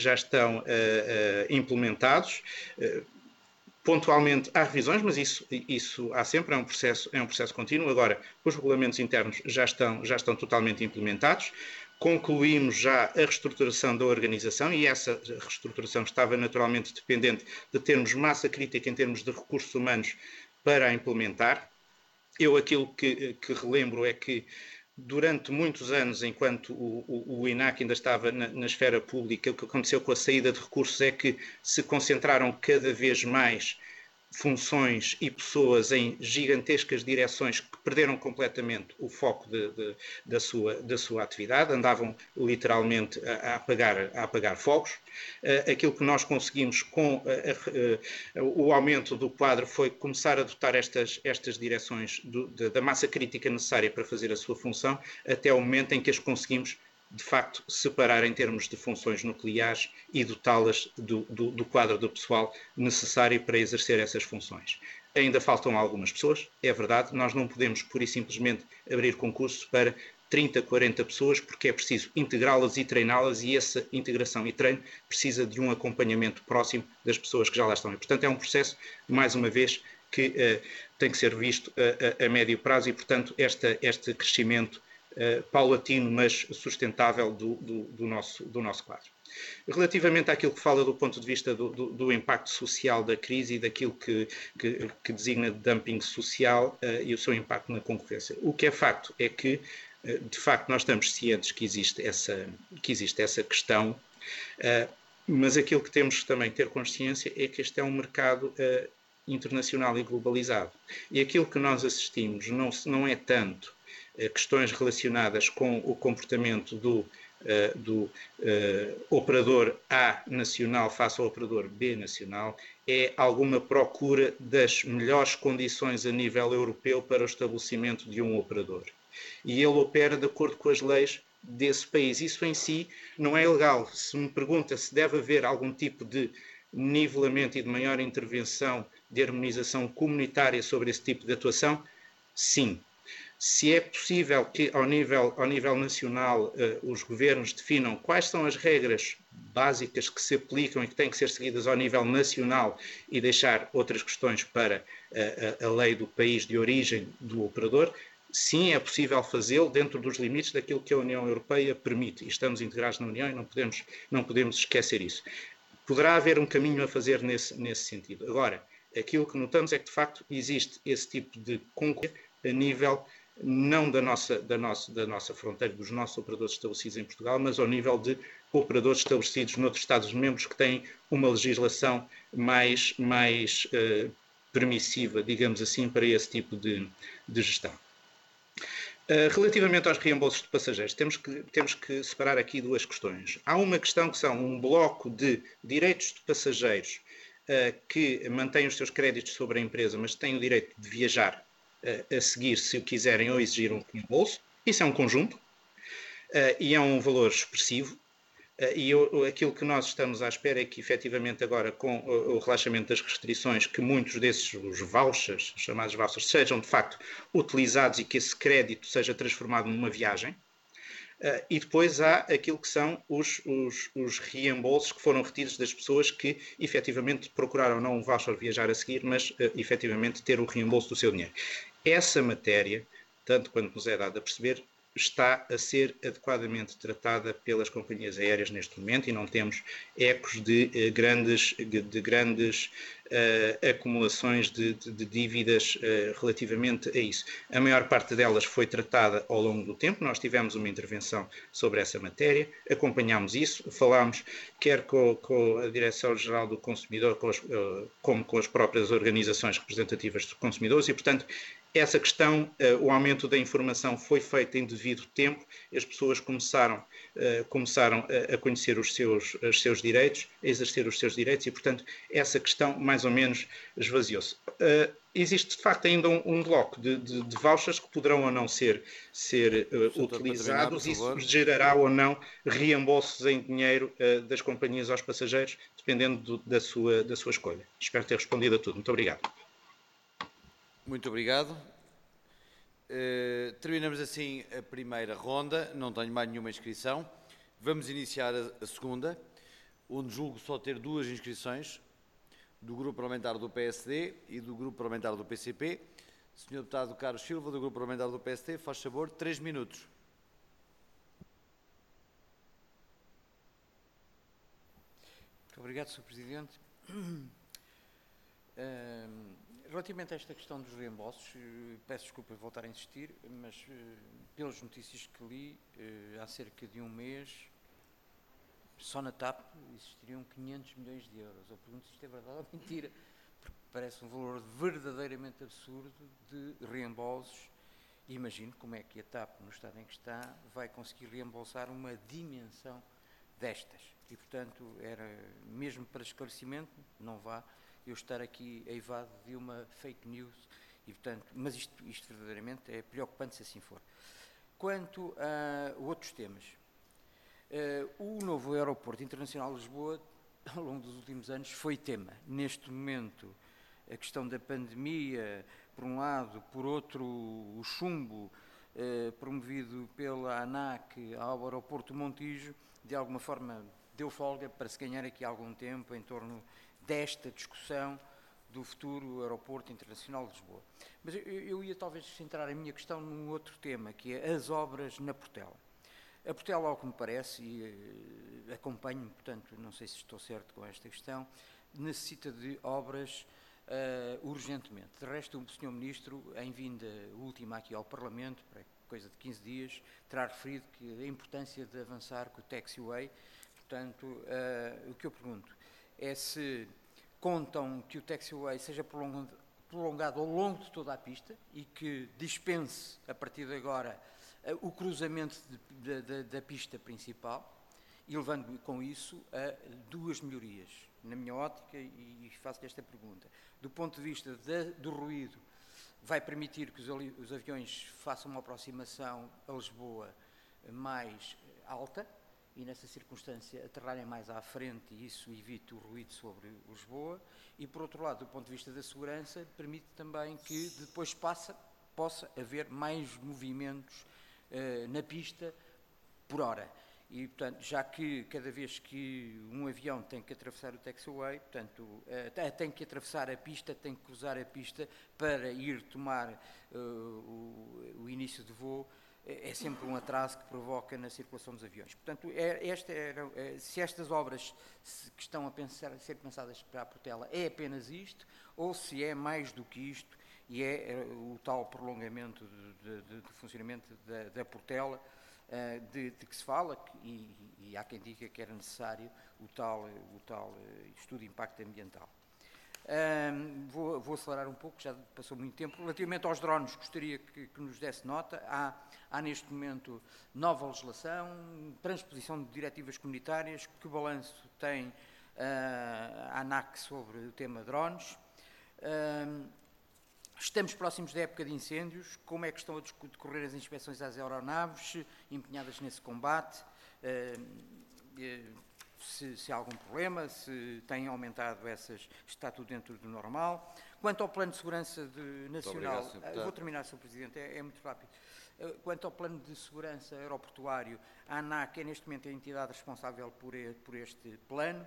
implementados. Pontualmente há revisões, mas isso há sempre, é um processo contínuo. Agora, os regulamentos internos já estão totalmente implementados. Concluímos já a reestruturação da organização, e essa reestruturação estava naturalmente dependente de termos massa crítica em termos de recursos humanos para a implementar. Aquilo que relembro é que, durante muitos anos, enquanto o INAC ainda estava na esfera pública, o que aconteceu com a saída de recursos é que se concentraram cada vez mais funções e pessoas em gigantescas direções que perderam completamente o foco da sua atividade, andavam literalmente a apagar fogos. Aquilo que nós conseguimos com o aumento do quadro foi começar a dotar estas direções da massa crítica necessária para fazer a sua função, até o momento em que as conseguimos de facto, separar em termos de funções nucleares e dotá-las do quadro do pessoal necessário para exercer essas funções. Ainda faltam algumas pessoas, é verdade, nós não podemos pura e simplesmente abrir concursos para 30, 40 pessoas, porque é preciso integrá-las e treiná-las, e essa integração e treino precisa de um acompanhamento próximo das pessoas que já lá estão. E, portanto, é um processo, mais uma vez, que tem que ser visto a médio prazo e, portanto, este crescimento paulatino, mas sustentável do nosso quadro. Relativamente àquilo que fala do ponto de vista do impacto social da crise e daquilo que designa de dumping social e o seu impacto na concorrência. O que é facto é que, de facto, nós estamos cientes que existe essa questão, mas aquilo que temos também que ter consciência é que este é um mercado internacional e globalizado. E aquilo que nós assistimos não é tanto questões relacionadas com o comportamento do operador A nacional face ao operador B nacional, é alguma procura das melhores condições a nível europeu para o estabelecimento de um operador. E ele opera de acordo com as leis desse país. Isso em si não é ilegal. Se me pergunta se deve haver algum tipo de nivelamento e de maior intervenção de harmonização comunitária sobre esse tipo de atuação, sim. Se é possível que, ao nível nacional, os governos definam quais são as regras básicas que se aplicam e que têm que ser seguidas ao nível nacional e deixar outras questões para a lei do país de origem do operador, sim, é possível fazê-lo dentro dos limites daquilo que a União Europeia permite. E estamos integrados na União e não podemos esquecer isso. Poderá haver um caminho a fazer nesse sentido. Agora, aquilo que notamos é que, de facto, existe esse tipo de concorrência a nível não da nossa fronteira, dos nossos operadores estabelecidos em Portugal, mas ao nível de operadores estabelecidos noutros Estados-membros que têm uma legislação mais permissiva, digamos assim, para esse tipo de gestão. Relativamente aos reembolsos de passageiros, temos que separar aqui duas questões. Há uma questão que são um bloco de direitos de passageiros que mantêm os seus créditos sobre a empresa, mas têm o direito de viajar a seguir, se o quiserem, ou exigir um reembolso. Isso é um conjunto e é um valor expressivo. E aquilo que nós estamos à espera é que, efetivamente, agora, com o relaxamento das restrições, que muitos desses os vouchers, os chamados vouchers, sejam, de facto, utilizados e que esse crédito seja transformado numa viagem. E depois há aquilo que são os reembolsos que foram retidos das pessoas que, efetivamente, procuraram não um voucher viajar a seguir, mas, efetivamente, ter o reembolso do seu dinheiro. Essa matéria, tanto quanto nos é dado a perceber, está a ser adequadamente tratada pelas companhias aéreas neste momento e não temos ecos de grandes acumulações de dívidas relativamente a isso. A maior parte delas foi tratada ao longo do tempo, nós tivemos uma intervenção sobre essa matéria, acompanhámos isso, falámos quer com a Direção-Geral do Consumidor, como com as próprias organizações representativas dos consumidores e, portanto, essa questão, o aumento da informação foi feito em devido tempo, as pessoas começaram a conhecer os seus direitos, a exercer os seus direitos e, portanto, essa questão mais ou menos esvaziou-se. Existe, de facto, ainda um bloco de vouchers que poderão ou não ser utilizados e isso gerará ou não reembolsos em dinheiro das companhias aos passageiros, dependendo da sua escolha. Espero ter respondido a tudo. Muito obrigado. Muito obrigado. Terminamos assim a primeira ronda, não tenho mais nenhuma inscrição. Vamos iniciar a segunda, onde julgo só ter duas inscrições, do Grupo Parlamentar do PSD e do Grupo Parlamentar do PCP. Sr. Deputado Carlos Silva, do Grupo Parlamentar do PSD, faz favor, 3 minutos. Muito obrigado, Sr. Presidente. Relativamente a esta questão dos reembolsos, peço desculpa por voltar a insistir, mas pelas notícias que li, há cerca de um mês, só na TAP existiriam 500 milhões de euros. Eu pergunto se isto é verdade ou mentira, porque parece um valor verdadeiramente absurdo de reembolsos. E imagino como é que a TAP, no estado em que está, vai conseguir reembolsar uma dimensão destas. E, portanto, era mesmo para esclarecimento, não vá eu estar aqui eivado de uma fake news, e, portanto, mas isto verdadeiramente é preocupante se assim for. Quanto a outros temas, O novo Aeroporto Internacional de Lisboa, ao longo dos últimos anos, foi tema. Neste momento, a questão da pandemia, por um lado, por outro, o chumbo promovido pela ANAC ao aeroporto Montijo, de alguma forma deu folga para se ganhar aqui algum tempo em torno desta discussão do futuro Aeroporto Internacional de Lisboa. Mas eu ia talvez centrar a minha questão num outro tema, que é as obras na Portela. A Portela, ao que me parece, e acompanho-me, portanto, não sei se estou certo com esta questão, necessita de obras urgentemente. De resto, o Sr. Ministro, em vinda última aqui ao Parlamento, para coisa de 15 dias, terá referido que a importância de avançar com o taxiway. Portanto, o que eu pergunto é se contam que o taxiway seja prolongado ao longo de toda a pista e que dispense, a partir de agora, o cruzamento da pista principal, e levando com isso a duas melhorias. Na minha ótica, e faço-lhe esta pergunta, do ponto de vista do ruído, vai permitir que os aviões façam uma aproximação a Lisboa mais alta, e nessa circunstância aterrarem mais à frente, e isso evita o ruído sobre Lisboa, e por outro lado, do ponto de vista da segurança, permite também que depois possa haver mais movimentos na pista por hora. E, portanto, já que cada vez que um avião tem que atravessar o taxiway, portanto, tem que atravessar a pista, tem que cruzar a pista para ir tomar o início de voo, é sempre um atraso que provoca na circulação dos aviões. Portanto, se estas obras que estão a ser pensadas para a Portela é apenas isto, ou se é mais do que isto, e é o tal prolongamento de funcionamento da Portela, de que se fala, e há quem diga que era necessário o tal estudo de impacto ambiental. Vou acelerar um pouco, já passou muito tempo. Relativamente aos drones, gostaria que nos desse nota. Há neste momento nova legislação, transposição de diretivas comunitárias. Que balanço tem a ANAC sobre o tema drones? Estamos próximos da época de incêndios. Como é que estão a decorrer as inspeções às aeronaves empenhadas nesse combate? Se há algum problema, se têm aumentado essas, está tudo dentro do normal. Quanto ao Plano de Segurança Nacional, vou terminar, Sr. Presidente, é muito rápido. Quanto ao Plano de Segurança Aeroportuário, a ANAC é neste momento a entidade responsável por este plano.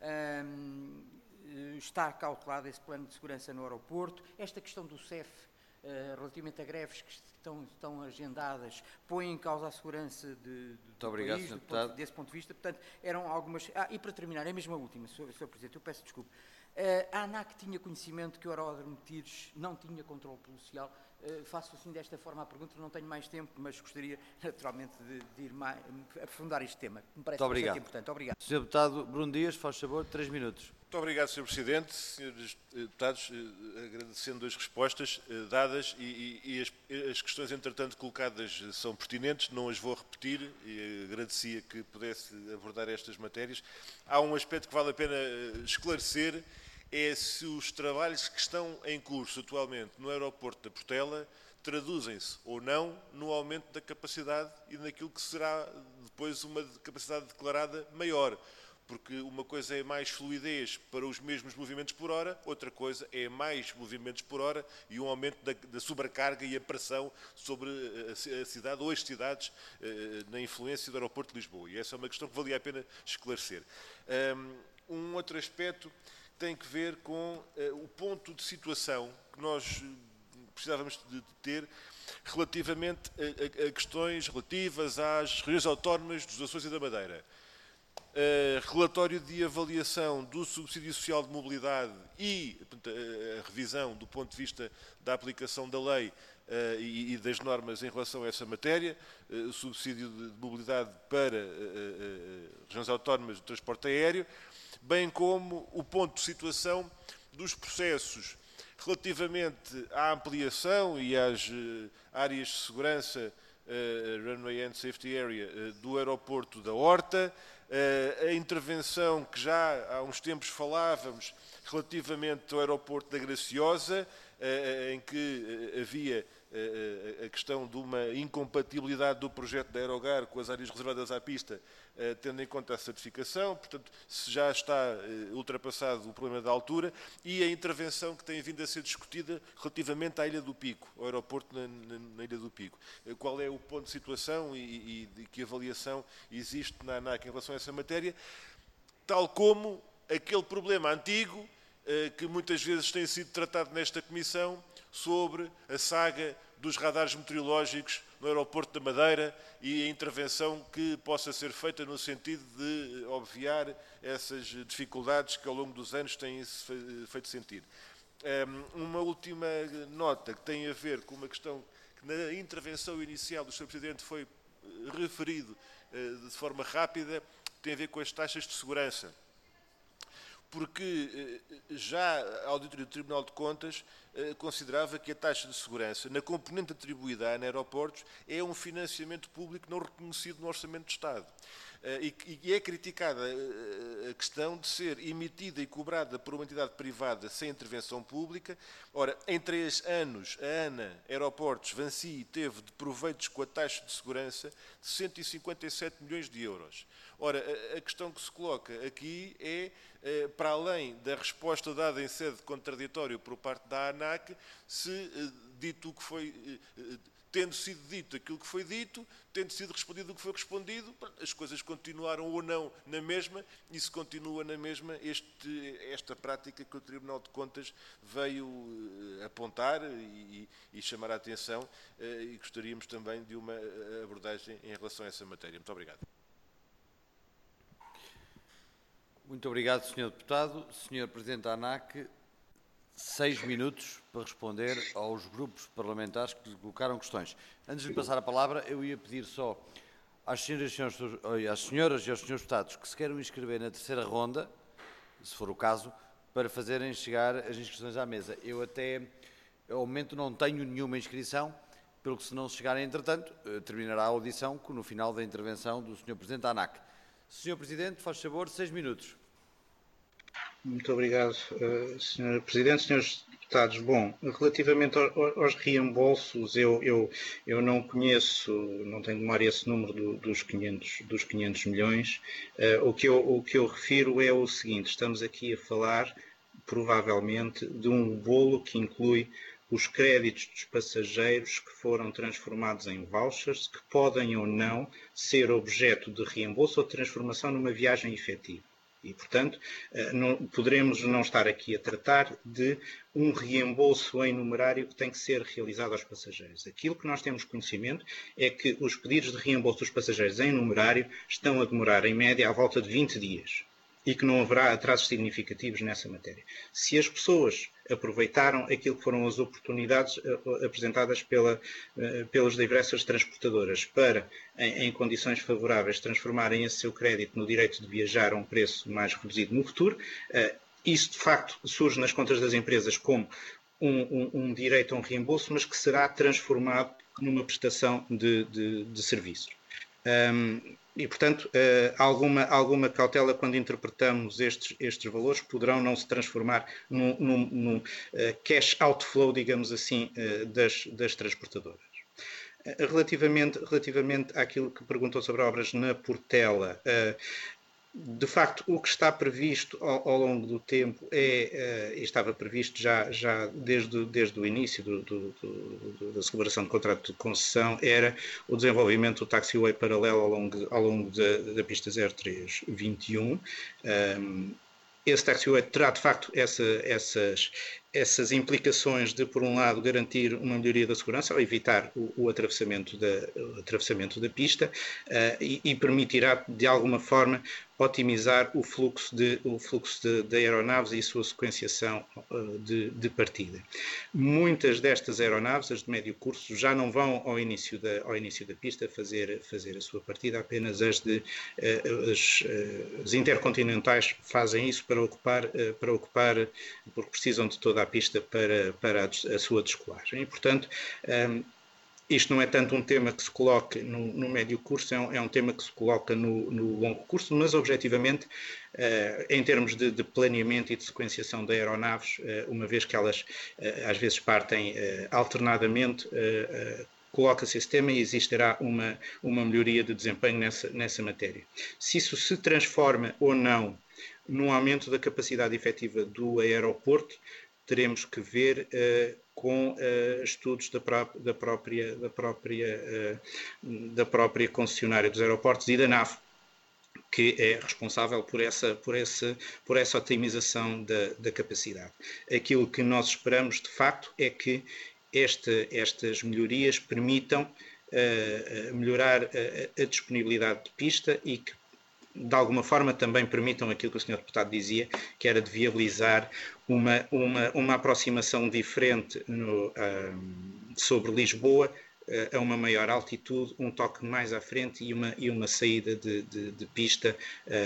Está cautelado esse plano de segurança no aeroporto. Esta questão do CEF, relativamente a greves que estão agendadas, põe em causa a segurança do país, desse ponto de vista. Portanto, eram algumas... e para terminar, é mesmo a última, Sr. Presidente, eu peço desculpa. A ANAC tinha conhecimento que o aeródromo de Tires não tinha controle policial. Faço assim desta forma a pergunta, não tenho mais tempo, mas gostaria naturalmente de ir aprofundar este tema, que me parece bastante importante. Obrigado. Sr. Deputado Bruno Dias, faz favor, 3 minutos. Muito obrigado, Sr. Presidente. Senhores deputados, agradecendo as respostas dadas e as questões, entretanto, colocadas são pertinentes, não as vou repetir e agradecia que pudesse abordar estas matérias. Há um aspecto que vale a pena esclarecer, é se os trabalhos que estão em curso atualmente no aeroporto da Portela traduzem-se ou não no aumento da capacidade e naquilo que será depois uma capacidade declarada maior. Porque uma coisa é mais fluidez para os mesmos movimentos por hora, outra coisa é mais movimentos por hora e um aumento da sobrecarga e a pressão sobre a cidade ou as cidades na influência do aeroporto de Lisboa. E essa é uma questão que valia a pena esclarecer. Um outro aspecto tem que ver com o ponto de situação que nós precisávamos de ter relativamente a questões relativas às regiões autónomas dos Açores e da Madeira. Relatório de avaliação do subsídio social de mobilidade e portanto, a revisão do ponto de vista da aplicação da lei e das normas em relação a essa matéria, o subsídio de mobilidade para regiões autónomas de transporte aéreo, bem como o ponto de situação dos processos relativamente à ampliação e às áreas de segurança, Runway and Safety Area, do aeroporto da Horta, a intervenção que já há uns tempos falávamos relativamente ao aeroporto da Graciosa, em que havia a questão de uma incompatibilidade do projeto da Aerogar com as áreas reservadas à pista, tendo em conta a certificação, portanto, se já está ultrapassado o problema da altura, e a intervenção que tem vindo a ser discutida relativamente à Ilha do Pico, ao aeroporto na Ilha do Pico. Qual é o ponto de situação e de que avaliação existe na ANAC em relação a essa matéria, tal como aquele problema antigo que muitas vezes tem sido tratado nesta Comissão sobre a saga dos radares meteorológicos no aeroporto da Madeira e a intervenção que possa ser feita no sentido de obviar essas dificuldades que ao longo dos anos têm feito sentir. Uma última nota que tem a ver com uma questão que na intervenção inicial do Sr. Presidente foi referido de forma rápida, tem a ver com as taxas de segurança. Porque já a Auditoria do Tribunal de Contas considerava que a taxa de segurança, na componente atribuída à ANA Aeroportos, é um financiamento público não reconhecido no Orçamento de Estado. E é criticada a questão de ser emitida e cobrada por uma entidade privada sem intervenção pública. Ora, em 3 anos, a ANA Aeroportos, Vinci, teve de proveitos com a taxa de segurança de 157 milhões de euros. Ora, a questão que se coloca aqui é, para além da resposta dada em sede contraditória por parte da ANAC, se dito o que foi... Tendo sido dito aquilo que foi dito, tendo sido respondido o que foi respondido, as coisas continuaram ou não na mesma, e se continua na mesma, esta prática que o Tribunal de Contas veio apontar e chamar a atenção, e gostaríamos também de uma abordagem em relação a essa matéria. Muito obrigado. Muito obrigado, Sr. Deputado. Sr. Presidente da ANAC, 6 minutos para responder aos grupos parlamentares que lhe colocaram questões. Antes de lhe passar a palavra, eu ia pedir só às senhoras e aos senhores deputados que se queiram inscrever na terceira ronda, se for o caso, para fazerem chegar as inscrições à mesa. Eu até, ao momento, não tenho nenhuma inscrição, pelo que se não chegarem, entretanto, terminará a audição no final da intervenção do Sr. Presidente da ANAC. Sr. Presidente, faz favor, 6 minutos. Muito obrigado, Sr. Presidente. Senhores deputados, bom, relativamente aos reembolsos, eu não conheço, não tenho de memória esse número dos 500 milhões. O que eu refiro é o seguinte: estamos aqui a falar, provavelmente, de um bolo que inclui os créditos dos passageiros que foram transformados em vouchers, que podem ou não ser objeto de reembolso ou de transformação numa viagem efetiva. E, portanto, poderemos não estar aqui a tratar de um reembolso em numerário que tem que ser realizado aos passageiros. Aquilo que nós temos conhecimento é que os pedidos de reembolso dos passageiros em numerário estão a demorar, em média, à volta de 20 dias. E que não haverá atrasos significativos nessa matéria. Se as pessoas aproveitaram aquilo que foram as oportunidades apresentadas pelas diversas transportadoras para, em condições favoráveis, transformarem esse seu crédito no direito de viajar a um preço mais reduzido no futuro, isso de facto surge nas contas das empresas como um direito a um reembolso, mas que será transformado numa prestação de serviço. E, portanto, alguma cautela quando interpretamos estes valores, poderão não se transformar num cash outflow, digamos assim, das transportadoras. Relativamente àquilo que perguntou sobre obras na Portela, de facto, o que está previsto ao longo do tempo estava previsto já desde o início da celebração do contrato de concessão, era o desenvolvimento do taxiway paralelo ao longo da pista 0321. Esse taxiway terá, de facto, essas implicações de, por um lado, garantir uma melhoria da segurança, ao evitar o atravessamento da pista, e permitirá, de alguma forma, otimizar o fluxo de aeronaves e a sua sequenciação de partida. Muitas destas aeronaves, as de médio curso, já não vão ao início da pista fazer a sua partida, apenas as intercontinentais fazem isso para ocupar, porque precisam de toda a pista para a sua descolagem. E, portanto, Isto não é tanto um tema que se coloque no médio curso, é um tema que se coloca no longo curso, mas objetivamente, em termos de planeamento e de sequenciação de aeronaves, uma vez que elas às vezes partem alternadamente, coloca-se esse tema e existirá uma melhoria de desempenho nessa matéria. Se isso se transforma ou não num aumento da capacidade efetiva do aeroporto, teremos que ver com estudos da própria concessionária dos aeroportos e da NAV, que é responsável por essa otimização da capacidade. Aquilo que nós esperamos, de facto, é que estas melhorias permitam melhorar a disponibilidade de pista e que, de alguma forma, também permitam aquilo que o Sr. Deputado dizia, que era de viabilizar uma aproximação diferente sobre Lisboa, a uma maior altitude, um toque mais à frente e uma saída de pista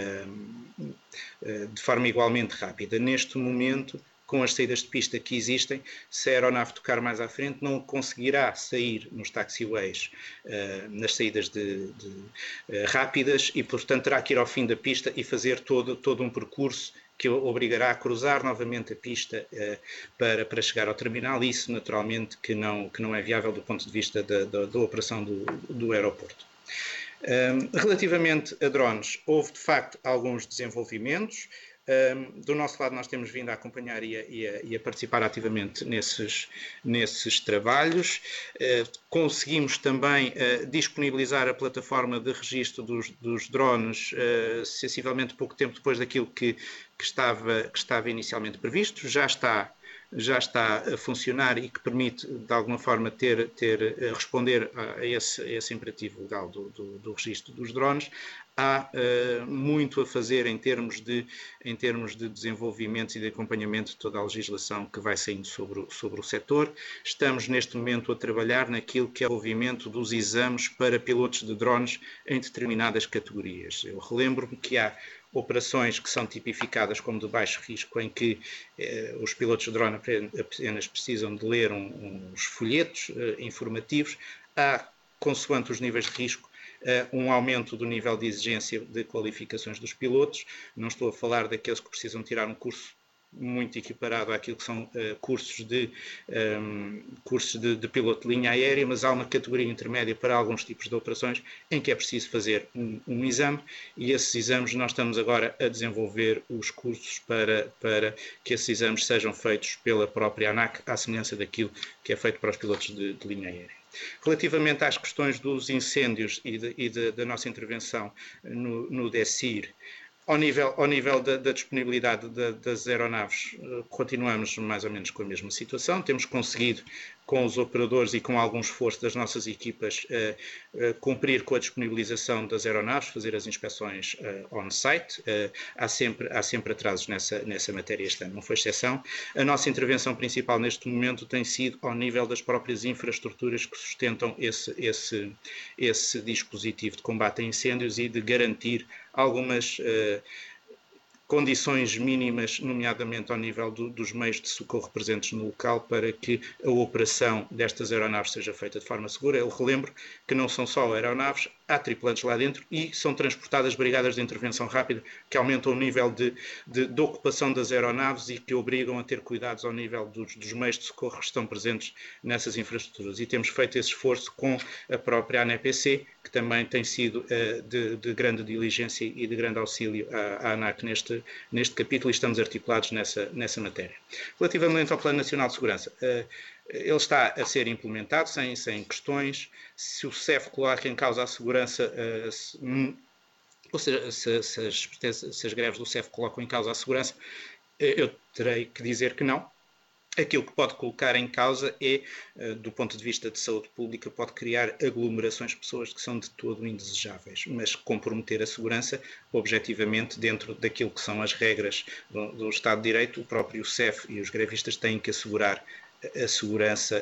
de forma igualmente rápida. Neste momento, com as saídas de pista que existem, se a aeronave tocar mais à frente, não conseguirá sair nos taxiways nas saídas rápidas e, portanto, terá que ir ao fim da pista e fazer todo um percurso que obrigará a cruzar novamente a pista para chegar ao terminal. Isso, naturalmente, que não é viável do ponto de vista da operação do aeroporto. Relativamente a drones, houve, de facto, alguns desenvolvimentos. Do nosso lado, nós temos vindo a acompanhar e a participar ativamente nesses trabalhos. Conseguimos também disponibilizar a plataforma de registro dos drones sensivelmente pouco tempo depois daquilo que estava inicialmente previsto. Já está a funcionar e que permite, de alguma forma, responder a esse imperativo legal do registro dos drones. Há muito a fazer em termos de desenvolvimento e de acompanhamento de toda a legislação que vai saindo sobre o setor. Estamos, neste momento, a trabalhar naquilo que é o desenvolvimento dos exames para pilotos de drones em determinadas categorias. Eu relembro-me que há operações que são tipificadas como de baixo risco, em que os pilotos de drone apenas precisam de ler uns folhetos informativos. Há, consoante os níveis de risco, um aumento do nível de exigência de qualificações dos pilotos. Não estou a falar daqueles que precisam tirar um curso muito equiparado àquilo que são cursos de piloto de linha aérea, mas há uma categoria intermédia para alguns tipos de operações em que é preciso fazer um exame, e esses exames nós estamos agora a desenvolver os cursos para que esses exames sejam feitos pela própria ANAC, à semelhança daquilo que é feito para os pilotos de linha aérea. Relativamente às questões dos incêndios e da nossa intervenção no DECIR, ao nível da disponibilidade das aeronaves, continuamos mais ou menos com a mesma situação. Temos conseguido, com os operadores e com algum esforço das nossas equipas, cumprir com a disponibilização das aeronaves, fazer as inspeções on-site. Há sempre atrasos nessa matéria, este ano não foi exceção. A nossa intervenção principal neste momento tem sido ao nível das próprias infraestruturas que sustentam esse dispositivo de combate a incêndios e de garantir algumas condições mínimas, nomeadamente ao nível dos meios de socorro presentes no local, para que a operação destas aeronaves seja feita de forma segura. Eu relembro que não são só aeronaves, há tripulantes lá dentro e são transportadas brigadas de intervenção rápida que aumentam o nível de ocupação das aeronaves e que obrigam a ter cuidados ao nível dos meios de socorro que estão presentes nessas infraestruturas. E temos feito esse esforço com a própria ANEPC, que também tem sido de grande diligência e de grande auxílio à ANAC neste capítulo, e estamos articulados nessa matéria. Relativamente ao Plano Nacional de Segurança, ele está a ser implementado sem questões. Se o CEF coloca em causa a segurança, ou seja, se as greves do CEF colocam em causa a segurança, eu terei que dizer que não. Aquilo que pode colocar em causa é, do ponto de vista de saúde pública, pode criar aglomerações de pessoas que são de todo indesejáveis, mas comprometer a segurança, objetivamente, dentro daquilo que são as regras do Estado de Direito, o próprio CEF e os grevistas têm que assegurar a segurança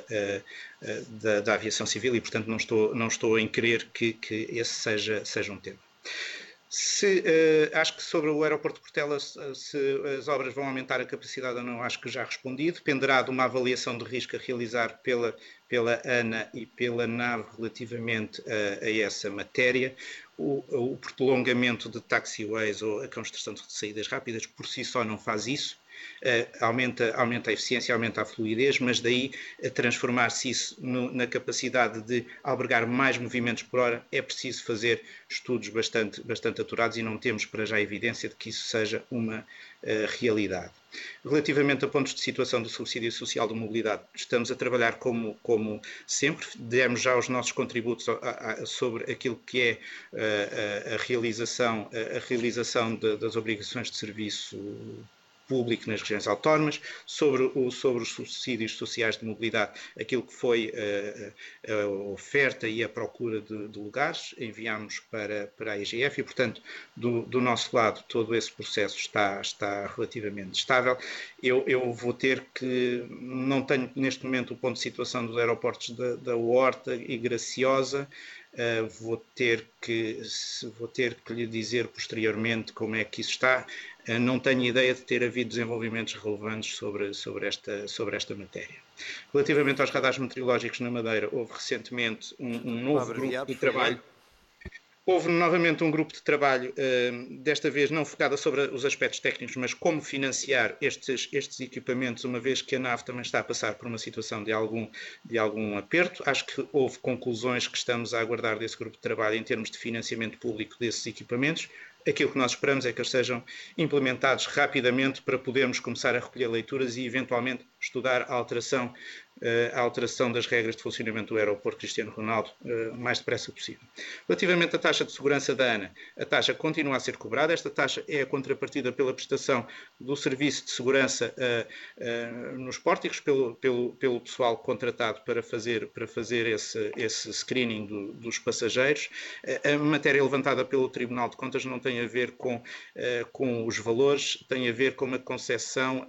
da aviação civil e, portanto, não estou em querer que esse seja um tema. Acho que sobre o aeroporto de Portela, se as obras vão aumentar a capacidade ou não, acho que já respondi. Dependerá de uma avaliação de risco a realizar pela ANA e pela NAV relativamente a essa matéria. O prolongamento de taxiways ou a construção de saídas rápidas por si só não faz isso. Aumenta a eficiência, aumenta a fluidez, mas daí a transformar-se isso na capacidade de albergar mais movimentos por hora, é preciso fazer estudos bastante aturados e não temos para já evidência de que isso seja uma realidade. Relativamente a pontos de situação do subsídio social de mobilidade, estamos a trabalhar como sempre, demos já os nossos contributos sobre aquilo que é a realização das obrigações de serviço público nas regiões autónomas, sobre os subsídios sociais de mobilidade, aquilo que foi a oferta e a procura de lugares, enviámos para a IGF e, portanto, do nosso lado, todo esse processo está relativamente estável. Eu vou ter que, não tenho neste momento o ponto de situação dos aeroportos da Horta e Graciosa, vou ter que lhe dizer posteriormente como é que isso está. Não tenho ideia de ter havido desenvolvimentos relevantes sobre esta matéria. Relativamente aos radares meteorológicos na Madeira, houve recentemente um novo grupo de trabalho. Houve novamente um grupo de trabalho, desta vez não focado sobre os aspectos técnicos, mas como financiar estes equipamentos, uma vez que a NAV também está a passar por uma situação de algum aperto. Acho que houve conclusões que estamos a aguardar desse grupo de trabalho em termos de financiamento público desses equipamentos. Aquilo que nós esperamos é que eles sejam implementados rapidamente para podermos começar a recolher leituras e, eventualmente, estudar a alteração das regras de funcionamento do aeroporto Cristiano Ronaldo o mais depressa possível. Relativamente à taxa de segurança da ANA, a taxa continua a ser cobrada. Esta taxa é a contrapartida pela prestação do serviço de segurança nos pórticos pelo pessoal contratado para fazer esse screening dos passageiros. A matéria levantada pelo Tribunal de Contas não tem a ver com os valores, tem a ver com uma concepção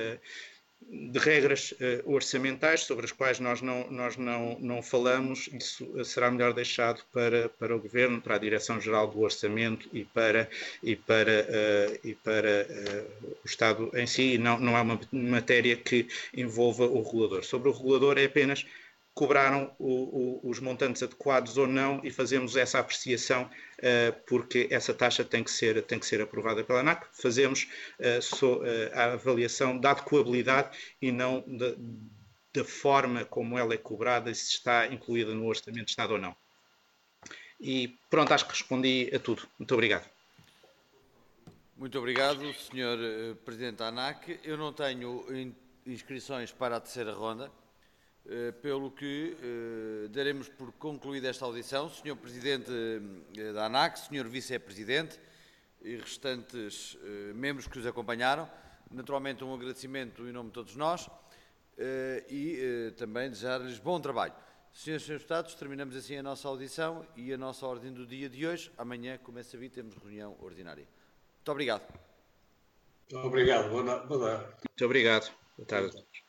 de regras orçamentais sobre as quais nós não falamos. Isso será melhor deixado para o Governo, para a Direção-Geral do Orçamento e para o Estado em si. Não é uma matéria que envolva o regulador. Sobre o regulador é apenas cobraram os montantes adequados ou não e fazemos essa apreciação porque essa taxa tem que ser aprovada pela ANAC. Fazemos a avaliação da adequabilidade e não da forma como ela é cobrada e se está incluída no Orçamento de Estado ou não. E pronto, acho que respondi a tudo. Muito obrigado. Muito obrigado, Sr. Presidente da ANAC. Eu não tenho inscrições para a terceira ronda. Pelo que daremos por concluída esta audição. Sr. Presidente da ANAC, Sr. Vice-Presidente e restantes membros que os acompanharam, naturalmente um agradecimento em nome de todos nós e também desejar-lhes bom trabalho. Senhoras e Senhores Deputados, terminamos assim a nossa audição e a nossa ordem do dia de hoje. Amanhã, como é sabido, temos reunião ordinária. Muito obrigado. Obrigado. Boa tarde. Muito obrigado. Boa tarde a todos.